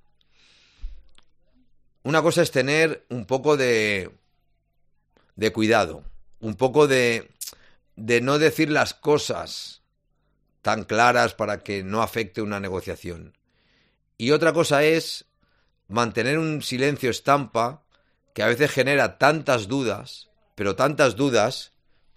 Una cosa es tener un poco de cuidado, un poco de no decir las cosas tan claras para que no afecte una negociación. Y otra cosa es mantener un silencio estampa que a veces genera tantas dudas, pero tantas dudas,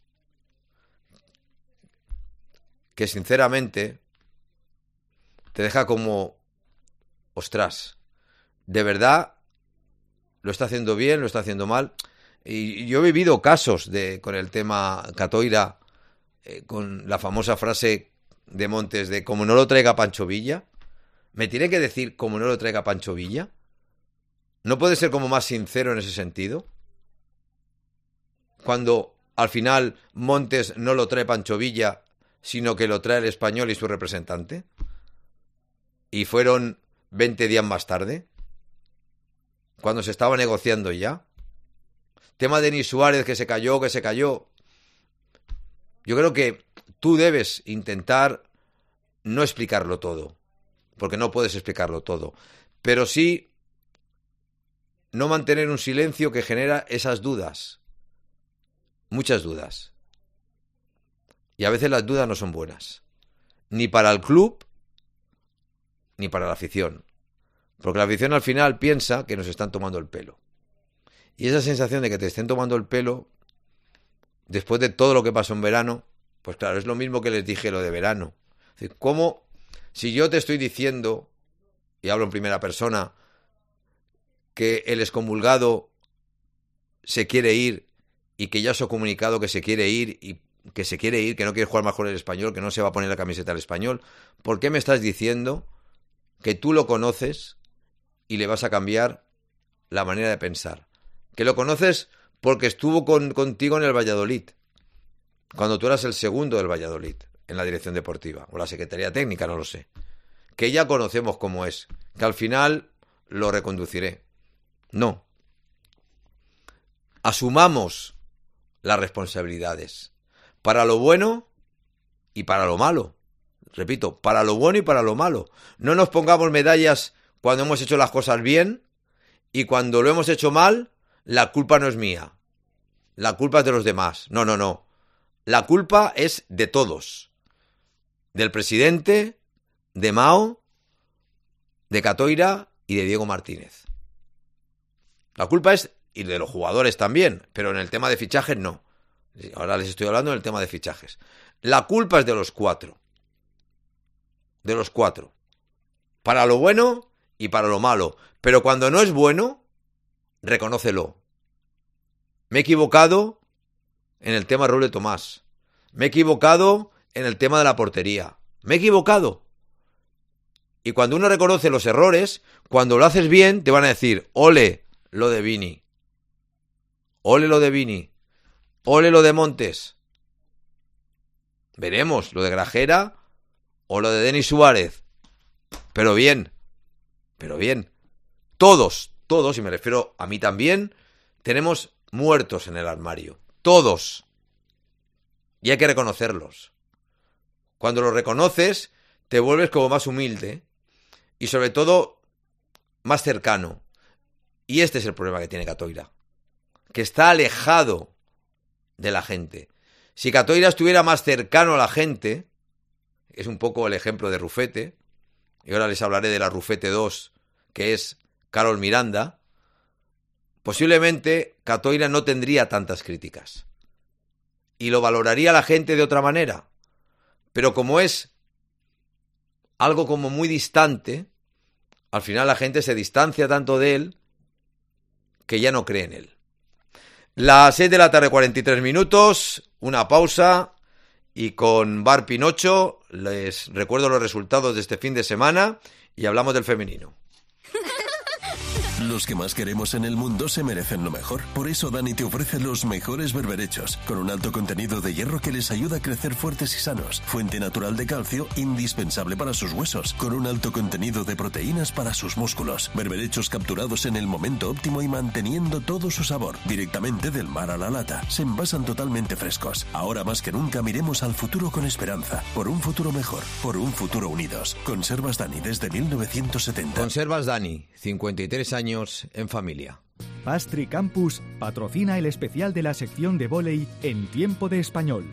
que sinceramente te deja como, ostras, ¿de verdad lo está haciendo bien, lo está haciendo mal? Y yo he vivido casos con el tema Catoira, con la famosa frase de Montes de como no lo traiga Pancho Villa. ¿Me tiene que decir cómo no lo traiga Pancho Villa? ¿No puede ser como más sincero en ese sentido? Cuando al final Montes no lo trae Pancho Villa, sino que lo trae el Español y su representante. Y fueron 20 días más tarde, cuando se estaba negociando ya. Tema de Denis Suárez, que se cayó. Yo creo que tú debes intentar no explicarlo todo, porque no puedes explicarlo todo, pero sí no mantener un silencio que genera esas dudas, muchas dudas. Y a veces las dudas no son buenas, ni para el club, ni para la afición, porque la afición al final piensa que nos están tomando el pelo. Y esa sensación de que te estén tomando el pelo, después de todo lo que pasó en verano, pues claro, es lo mismo que les dije lo de verano. Es decir, ¿cómo, si yo te estoy diciendo, y hablo en primera persona, que el excomulgado se quiere ir y que ya se ha comunicado que se quiere ir y que se quiere ir, que no quiere jugar más con el Español, que no se va a poner la camiseta al Español, ¿por qué me estás diciendo que tú lo conoces y le vas a cambiar la manera de pensar? Que lo conoces porque estuvo contigo en el Valladolid, cuando tú eras el segundo del Valladolid, en la dirección deportiva, o la Secretaría Técnica, no lo sé. Que ya conocemos cómo es, que al final lo reconduciré. No. Asumamos las responsabilidades, para lo bueno y para lo malo. Repito, para lo bueno y para lo malo. No nos pongamos medallas cuando hemos hecho las cosas bien y cuando lo hemos hecho mal, la culpa no es mía. La culpa es de los demás. No. La culpa es de todos. Del presidente, de Mao, de Catoira y de Diego Martínez. La culpa es, y de los jugadores también, pero en el tema de fichajes no. Ahora les estoy hablando del tema de fichajes. La culpa es de los cuatro. De los cuatro. Para lo bueno y para lo malo. Pero cuando no es bueno, reconócelo. Me he equivocado en el tema Raúl de Tomás. Me he equivocado en el tema de la portería. Me he equivocado. Y cuando uno reconoce los errores, cuando lo haces bien, te van a decir, ole lo de Vini. Ole lo de Vini. Ole lo de Montes. Veremos lo de Grajera o lo de Denis Suárez. Pero bien. Todos, y me refiero a mí también, tenemos muertos en el armario. Todos. Y hay que reconocerlos. Cuando los reconoces, te vuelves como más humilde y sobre todo más cercano. Y este es el problema que tiene Catoira, que está alejado de la gente. Si Catoira estuviera más cercano a la gente, es un poco el ejemplo de Rufete, y ahora les hablaré de la Rufete 2, que es Carol Miranda, posiblemente Catoira no tendría tantas críticas y lo valoraría la gente de otra manera. Pero como es algo como muy distante, al final la gente se distancia tanto de él que ya no cree en él. Las 6 de la tarde, 43 minutos, una pausa y con Bar Pinocho les recuerdo los resultados de este fin de semana y hablamos del femenino. Los que más queremos en el mundo se merecen lo mejor. Por eso Dani te ofrece los mejores berberechos, con un alto contenido de hierro que les ayuda a crecer fuertes y sanos. Fuente natural de calcio, indispensable para sus huesos, con un alto contenido de proteínas para sus músculos. Berberechos capturados en el momento óptimo y manteniendo todo su sabor. Directamente del mar a la lata. Se envasan totalmente frescos. Ahora más que nunca miremos al futuro con esperanza. Por un futuro mejor. Por un futuro unidos. Conservas Dani desde 1970. Conservas Dani, 53 años en familia. Pastry Campus patrocina el especial de la sección de vóley en Tiempo de Español.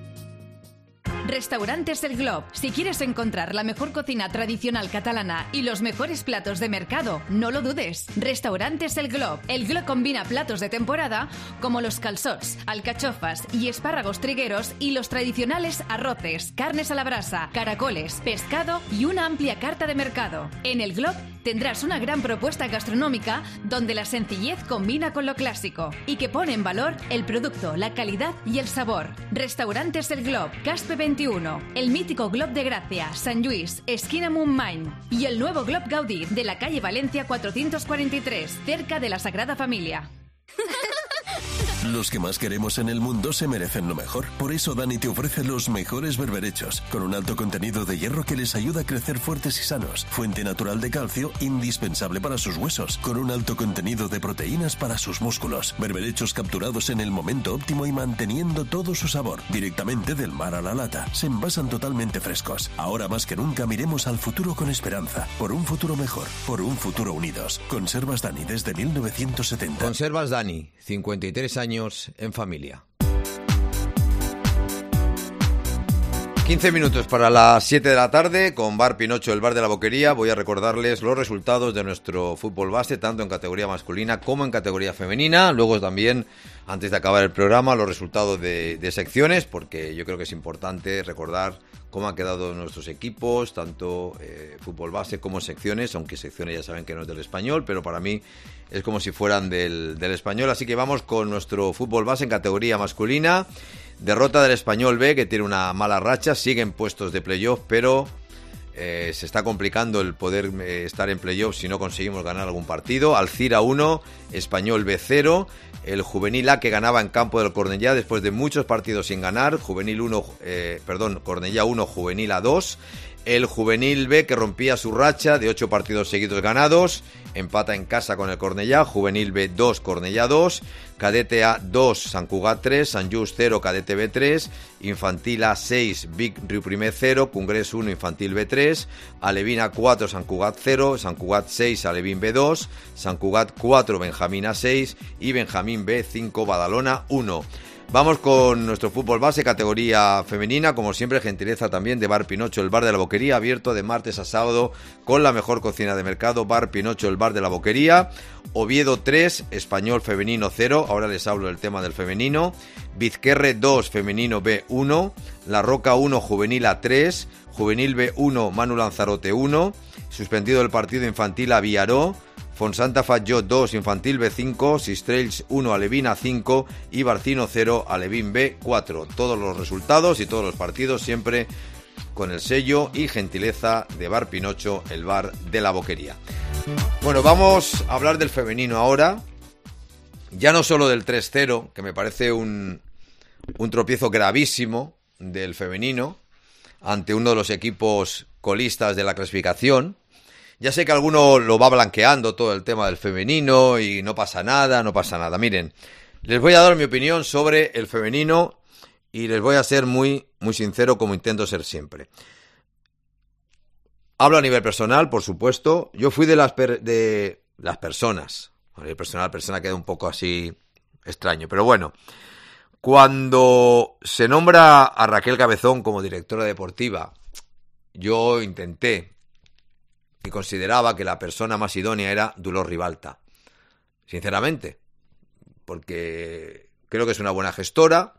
Restaurantes El Glob. Si quieres encontrar la mejor cocina tradicional catalana y los mejores platos de mercado, no lo dudes. Restaurantes El Glob. El Glob combina platos de temporada como los calçots, alcachofas y espárragos trigueros y los tradicionales arroces, carnes a la brasa, caracoles, pescado y una amplia carta de mercado. En El Glob tendrás una gran propuesta gastronómica donde la sencillez combina con lo clásico y que pone en valor el producto, la calidad y el sabor. Restaurantes El Glob, Caspe 21, el mítico Glob de Gracia, Sant Lluís, esquina Montmany y el nuevo Glob Gaudí de la calle Valencia 443, cerca de la Sagrada Familia. Los que más queremos en el mundo se merecen lo mejor. Por eso Dani te ofrece los mejores berberechos, con un alto contenido de hierro que les ayuda a crecer fuertes y sanos. Fuente natural de calcio, indispensable para sus huesos, con un alto contenido de proteínas para sus músculos. Berberechos capturados en el momento óptimo y manteniendo todo su sabor, directamente del mar a la lata. Se envasan totalmente frescos. Ahora más que nunca miremos al futuro con esperanza. Por un futuro mejor, por un futuro unidos. Conservas Dani desde 1970. Conservas Dani, 53 años en familia. 15 minutos para las 7 de la tarde con Bar Pinocho, el bar de la Boquería. Voy a recordarles los resultados de nuestro fútbol base, tanto en categoría masculina como en categoría femenina. Luego también, antes de acabar el programa, los resultados de secciones, porque yo creo que es importante recordar cómo han quedado nuestros equipos, tanto fútbol base como secciones, aunque secciones ya saben que no es del Español, pero para mí es como si fueran del Español. Así que vamos con nuestro fútbol base en categoría masculina. Derrota del Español B, que tiene una mala racha, sigue en puestos de playoff, pero se está complicando el poder estar en playoff si no conseguimos ganar algún partido. Alcira 1, Español B 0, el Juvenil A que ganaba en campo del Cornellá después de muchos partidos sin ganar, Cornellá 1, Juvenil A 2. El Juvenil B que rompía su racha de 8 partidos seguidos ganados, empata en casa con el Cornellá. Juvenil B 2, Cornellá 2, Cadete A 2, Sant Cugat 3, Sant Just 0, Cadete B 3, Infantil A 6, Vic Riu Primer 0, Congrés 1, Infantil B 3, Alevín A 4, Sant Cugat 0, Sant Cugat 6, Alevín B 2, Sant Cugat 4, Benjamín A 6 y Benjamín B 5, Badalona 1. Vamos con nuestro fútbol base, categoría femenina, como siempre, gentileza también de Bar Pinocho, el bar de la Boquería, abierto de martes a sábado con la mejor cocina de mercado. Bar Pinocho, el bar de la Boquería. Oviedo 3, Español femenino 0, ahora les hablo del tema del femenino. Vizquerre 2, femenino B 1, La Roca 1, Juvenil A 3, Juvenil B 1, Manu Lanzarote 1, suspendido el partido infantil a Villaró. Fonsanta Fatjó 2, Infantil B 5, Sistrells 1, Alevín A 5 y Barcino 0, Alevín B 4. Todos los resultados y todos los partidos siempre con el sello y gentileza de Bar Pinocho, el bar de la Boquería. Bueno, vamos a hablar del femenino ahora. Ya no solo del 3-0, que me parece un tropiezo gravísimo del femenino ante uno de los equipos colistas de la clasificación. Ya sé que alguno lo va blanqueando todo el tema del femenino y no pasa nada. Miren, les voy a dar mi opinión sobre el femenino y les voy a ser muy, muy sincero como intento ser siempre. Hablo a nivel personal, por supuesto. Yo fui de las personas. A nivel personal, persona queda un poco así extraño, pero bueno. Cuando se nombra a Raquel Cabezón como directora deportiva, yo intenté y consideraba que la persona más idónea era Dolors Ribalta, sinceramente, porque creo que es una buena gestora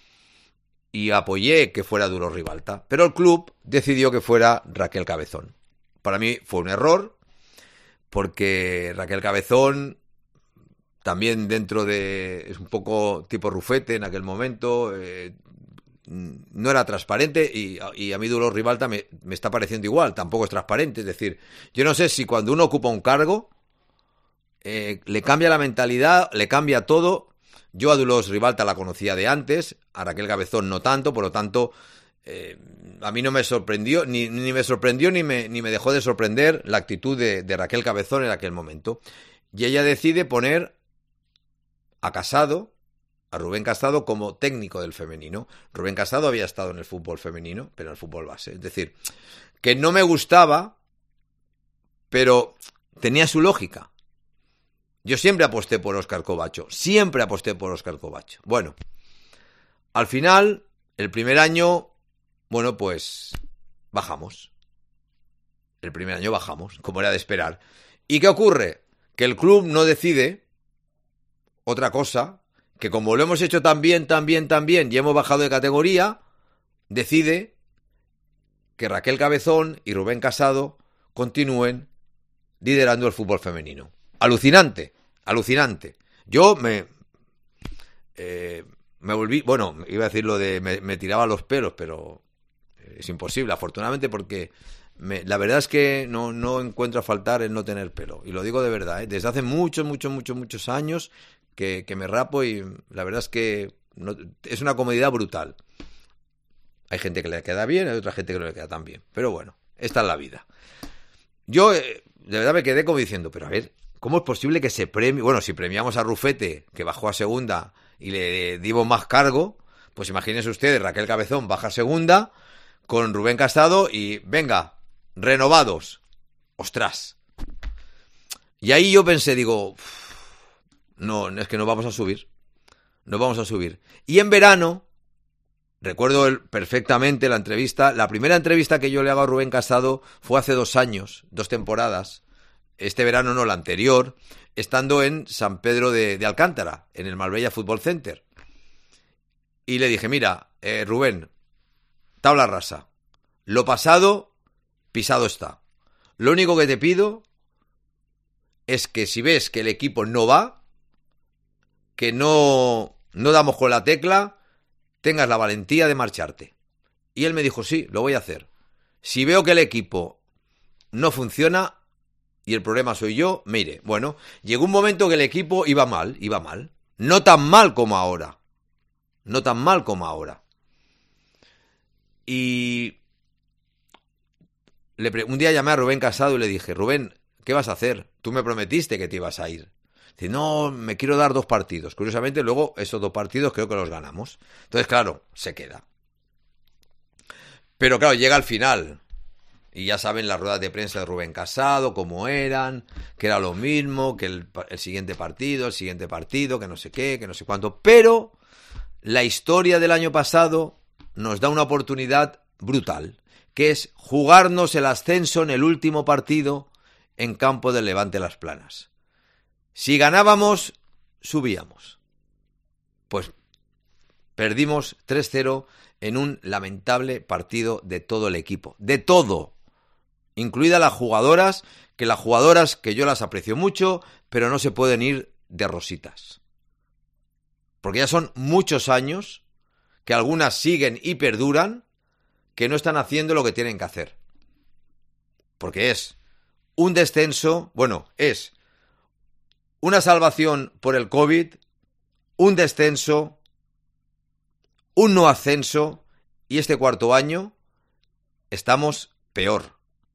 y apoyé que fuera Dolors Ribalta, pero el club decidió que fuera Raquel Cabezón. Para mí fue un error, porque Raquel Cabezón también es un poco tipo Rufete en aquel momento, no era transparente y a mí Dolors Ribalta me está pareciendo igual, tampoco es transparente. Es decir, yo no sé si cuando uno ocupa un cargo le cambia la mentalidad, le cambia todo. Yo a Dolors Ribalta la conocía de antes, a Raquel Cabezón no tanto, por lo tanto a mí no me sorprendió, ni me sorprendió ni me dejó de sorprender la actitud de Raquel Cabezón en aquel momento. Y ella decide poner a Rubén Casado como técnico del femenino. Rubén Casado había estado en el fútbol femenino, pero en el fútbol base. Es decir, que no me gustaba, pero tenía su lógica. Yo siempre aposté por Óscar Covacho. Bueno, al final, el primer año, bueno, pues bajamos. Como era de esperar. ¿Y qué ocurre? Que el club no decide otra cosa, que como lo hemos hecho tan bien y hemos bajado de categoría, decide que Raquel Cabezón y Rubén Casado continúen liderando el fútbol femenino. Alucinante. Yo me volví, bueno, iba a decir lo de me tiraba los pelos, pero es imposible, afortunadamente, porque la verdad es que no encuentro a faltar el no tener pelo, y lo digo de verdad, desde hace muchos años que me rapo, y la verdad es que es una comodidad brutal. Hay gente que le queda bien, hay otra gente que no le queda tan bien, pero bueno, esta es la vida. Yo de verdad me quedé como diciendo, pero a ver, ¿cómo es posible que se premie? Bueno, si premiamos a Rufete, que bajó a segunda y le dimos más cargo, pues imagínense ustedes, Raquel Cabezón baja a segunda con Rubén Casado y venga, renovados. ¡Ostras! Y ahí yo pensé, digo, no, es que no vamos a subir. No vamos a subir. Y en verano, recuerdo perfectamente la entrevista, la primera entrevista que yo le hago a Rubén Casado fue hace 2 años, 2 temporadas. Este verano no, la anterior, estando en San Pedro de Alcántara, en el Marbella Fútbol Center. Y le dije, mira, Rubén, tabla rasa. Lo pasado, pisado está. Lo único que te pido es que si ves que el equipo no va, que no damos con la tecla, tengas la valentía de marcharte. Y él me dijo, sí, lo voy a hacer. Si veo que el equipo no funciona y el problema soy yo, me iré. Bueno, llegó un momento que el equipo iba mal. No tan mal como ahora. Y un día llamé a Rubén Casado y le dije, Rubén, ¿qué vas a hacer? Tú me prometiste que te ibas a ir. Dice, no, me quiero dar 2 partidos. Curiosamente, luego esos 2 partidos creo que los ganamos. Entonces, claro, se queda. Pero claro, llega al final. Y ya saben las ruedas de prensa de Rubén Casado, cómo eran, que era lo mismo, que el siguiente partido, que no sé qué, que no sé cuánto. Pero la historia del año pasado nos da una oportunidad brutal, que es jugarnos el ascenso en el último partido en campo del Levante Las Planas. Si ganábamos, subíamos. Pues perdimos 3-0 en un lamentable partido de todo el equipo. De todo. Incluidas las jugadoras, que yo las aprecio mucho, pero no se pueden ir de rositas. Porque ya son muchos años que algunas siguen y perduran, que no están haciendo lo que tienen que hacer. Porque es un descenso, es una salvación por el COVID, un descenso, un no ascenso, y este 4º año estamos peor.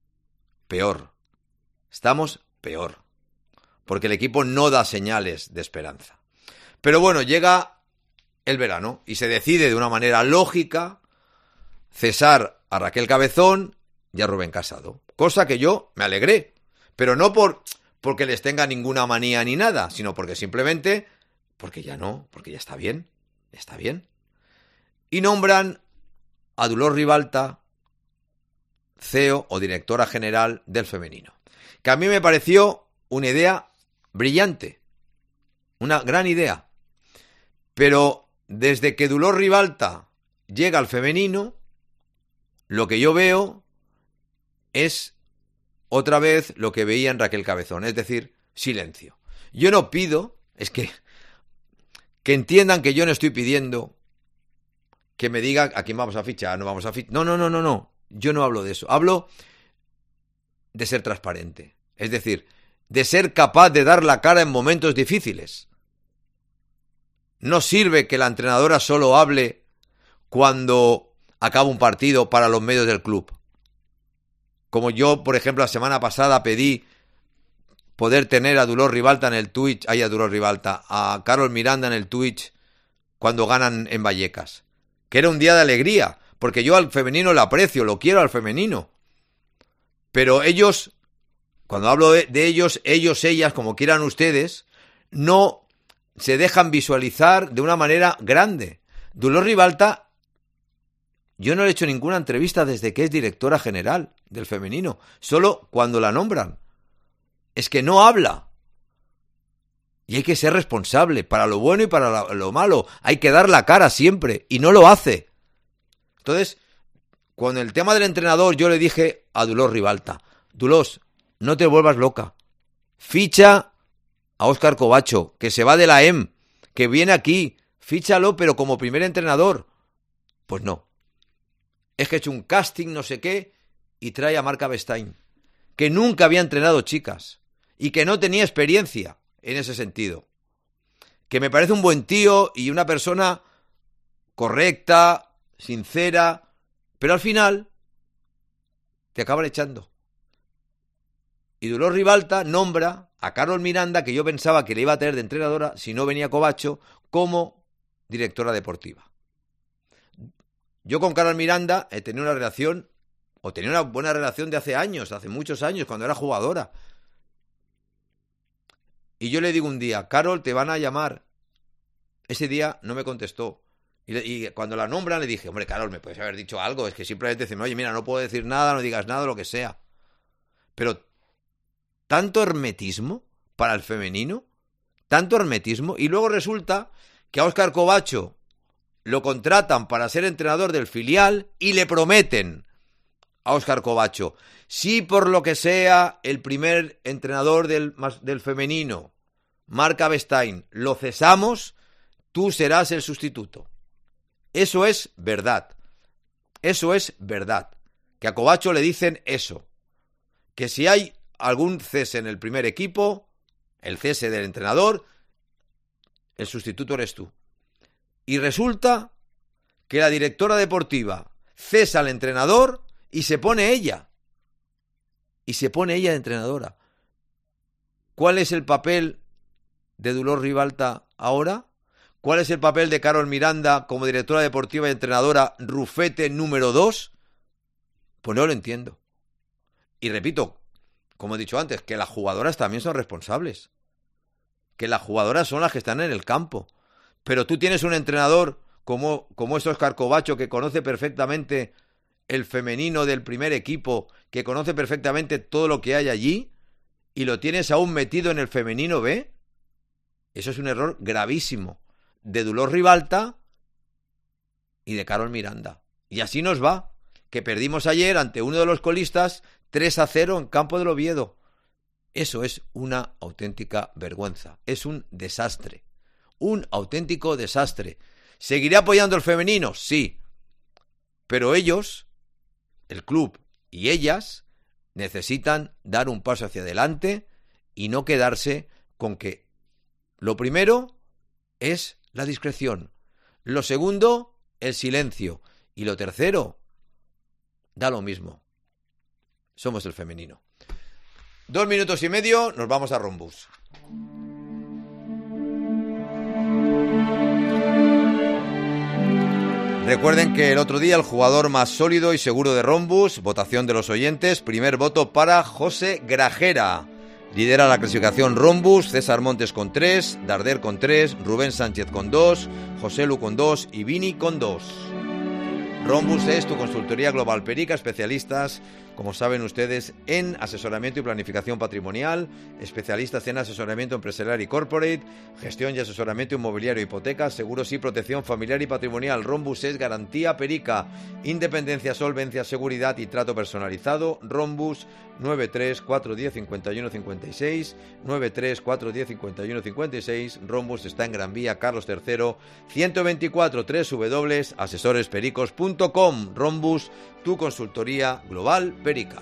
Estamos peor. Porque el equipo no da señales de esperanza. Pero bueno, llega el verano y se decide de una manera lógica cesar a Raquel Cabezón y a Rubén Casado. Cosa que yo me alegré. Pero no porque les tenga ninguna manía ni nada, sino porque simplemente, porque ya está bien. Y nombran a Dolors Ribalta CEO o directora general del femenino. Que a mí me pareció una idea brillante, una gran idea. Pero desde que Dolors Ribalta llega al femenino, lo que yo veo es otra vez lo que veía en Raquel Cabezón, es decir, silencio. Yo no pido, es que entiendan que yo no estoy pidiendo que me digan a quién vamos a fichar, no vamos a fichar. No. Yo no hablo de eso. Hablo de ser transparente. Es decir, de ser capaz de dar la cara en momentos difíciles. No sirve que la entrenadora solo hable cuando acaba un partido para los medios del club. Como yo, por ejemplo, la semana pasada pedí poder tener a Dolors Ribalta en el Twitch, a Carol Miranda en el Twitch cuando ganan en Vallecas. Que era un día de alegría, porque yo al femenino lo aprecio, lo quiero al femenino. Pero ellos, cuando hablo de ellos, ellas, como quieran ustedes, no se dejan visualizar de una manera grande. Dolors Ribalta, yo no le he hecho ninguna entrevista desde que es directora general del femenino, solo cuando la nombran. Es que no habla. Y hay que ser responsable para lo bueno y para lo malo. Hay que dar la cara siempre, y no lo hace. Entonces, con el tema del entrenador, yo le dije a Dolors Ribalta, Dolors, no te vuelvas loca. ficha a Óscar Covacho, que se va de la EM, que viene aquí, fíchalo, pero como primer entrenador. Pues no. Es que he hecho un casting, no sé qué, y trae a Marc Avestein, que nunca había entrenado chicas y que no tenía experiencia en ese sentido. Que me parece un buen tío y una persona correcta, sincera, pero al final te acaban echando. Y Dolors Ribalta nombra a Carol Miranda, que yo pensaba que le iba a tener de entrenadora, si no venía Covacho, como directora deportiva. Yo con Carol Miranda he tenido una relación, o tenía una buena relación de hace años, hace muchos años, cuando era jugadora. Y yo le digo un día, Carol, te van a llamar. Ese día no me contestó. Y cuando la nombran le dije, hombre, Carol, me puedes haber dicho algo. Es que simplemente dicen, oye, mira, no puedo decir nada, no digas nada, lo que sea. Pero tanto hermetismo para el femenino, tanto hermetismo, y luego resulta que a Óscar Covacho lo contratan para ser entrenador del filial y le prometen a Óscar Covacho, si por lo que sea el primer entrenador del femenino, Marc Avestein, lo cesamos, tú serás el sustituto. Eso es verdad. Eso es verdad. Que a Covacho le dicen eso. Que si hay algún cese en el primer equipo, el cese del entrenador, el sustituto eres tú. Y resulta que la directora deportiva cesa al entrenador y se pone ella. Y se pone ella de entrenadora. ¿Cuál es el papel de Dolors Ribalta ahora? ¿Cuál es el papel de Carol Miranda como directora deportiva y entrenadora Rufete número 2? Pues no lo entiendo. Y repito, como he dicho antes, que las jugadoras también son responsables. Que las jugadoras son las que están en el campo. Pero tú tienes un entrenador como es Óscar Covacho, que conoce perfectamente el femenino del primer equipo, que conoce perfectamente todo lo que hay allí, y lo tienes aún metido en el femenino B. Eso es un error gravísimo de Dolors Ribalta y de Carol Miranda. Y así nos va, que perdimos ayer ante uno de los colistas 3-0 en campo del Oviedo. Eso es una auténtica vergüenza, es un desastre, un auténtico desastre. ¿Seguiré apoyando el femenino? Sí, pero ellos, el club y ellas, necesitan dar un paso hacia adelante y no quedarse con que lo primero es la discreción, lo segundo, el silencio, y lo tercero, da lo mismo. Somos el femenino. 2 minutos y medio, nos vamos a Rombus. Recuerden que el otro día el jugador más sólido y seguro de Rombus, votación de los oyentes, primer voto para José Grajera. Lidera la clasificación Rombus, César Montes con 3, Darder con 3, Rubén Sánchez con 2, José Lu con 2 y Vini con 2. Rombus es tu consultoría global Perica, especialistas, como saben ustedes, en asesoramiento y planificación patrimonial, especialistas en asesoramiento empresarial y corporate, gestión y asesoramiento inmobiliario, hipotecas, seguros y protección familiar y patrimonial. Rombus es garantía Perica, independencia, solvencia, seguridad y trato personalizado. Rombus 93-410-5156, 93-410-5156. Rombus está en Gran Vía Carlos III 124, www.asesorespericos.com. Rombus, tu consultoría global Perica.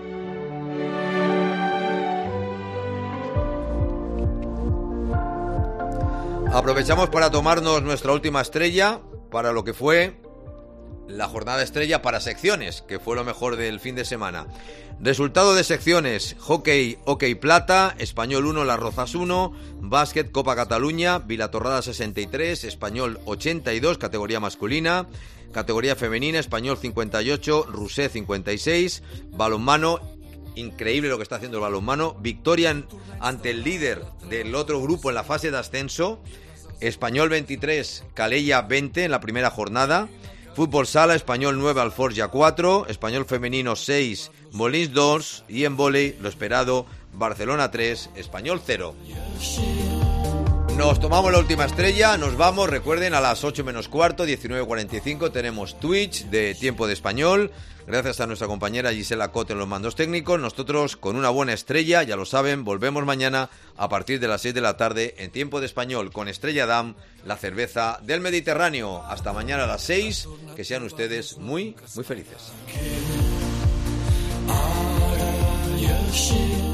Aprovechamos para tomarnos nuestra última estrella para lo que fue la jornada estrella para secciones, que fue lo mejor del fin de semana. Resultado de secciones: hockey, hockey plata, Español 1, Las Rozas 1, básquet, Copa Cataluña, Vilatorrada 63, Español 82, categoría masculina, categoría femenina, Español 58, Rusé 56, balonmano, increíble lo que está haciendo el balonmano, victoria ante el líder del otro grupo en la fase de ascenso, Español 23, Calella 20 en la primera jornada. Fútbol sala, Español 9, Alforja 4, Español femenino 6, Molins 2 y en vóley, lo esperado, Barcelona 3, Español 0. Nos tomamos la última estrella, nos vamos, recuerden, a las 8 menos cuarto, 19:45, tenemos Twitch de Tiempo de Español. Gracias a nuestra compañera Gisela Cote en los mandos técnicos. Nosotros, con una buena estrella, ya lo saben, volvemos mañana a partir de las 6 de la tarde en Tiempo de Español con Estrella Damm, la cerveza del Mediterráneo. Hasta mañana a las 6, que sean ustedes muy, muy felices.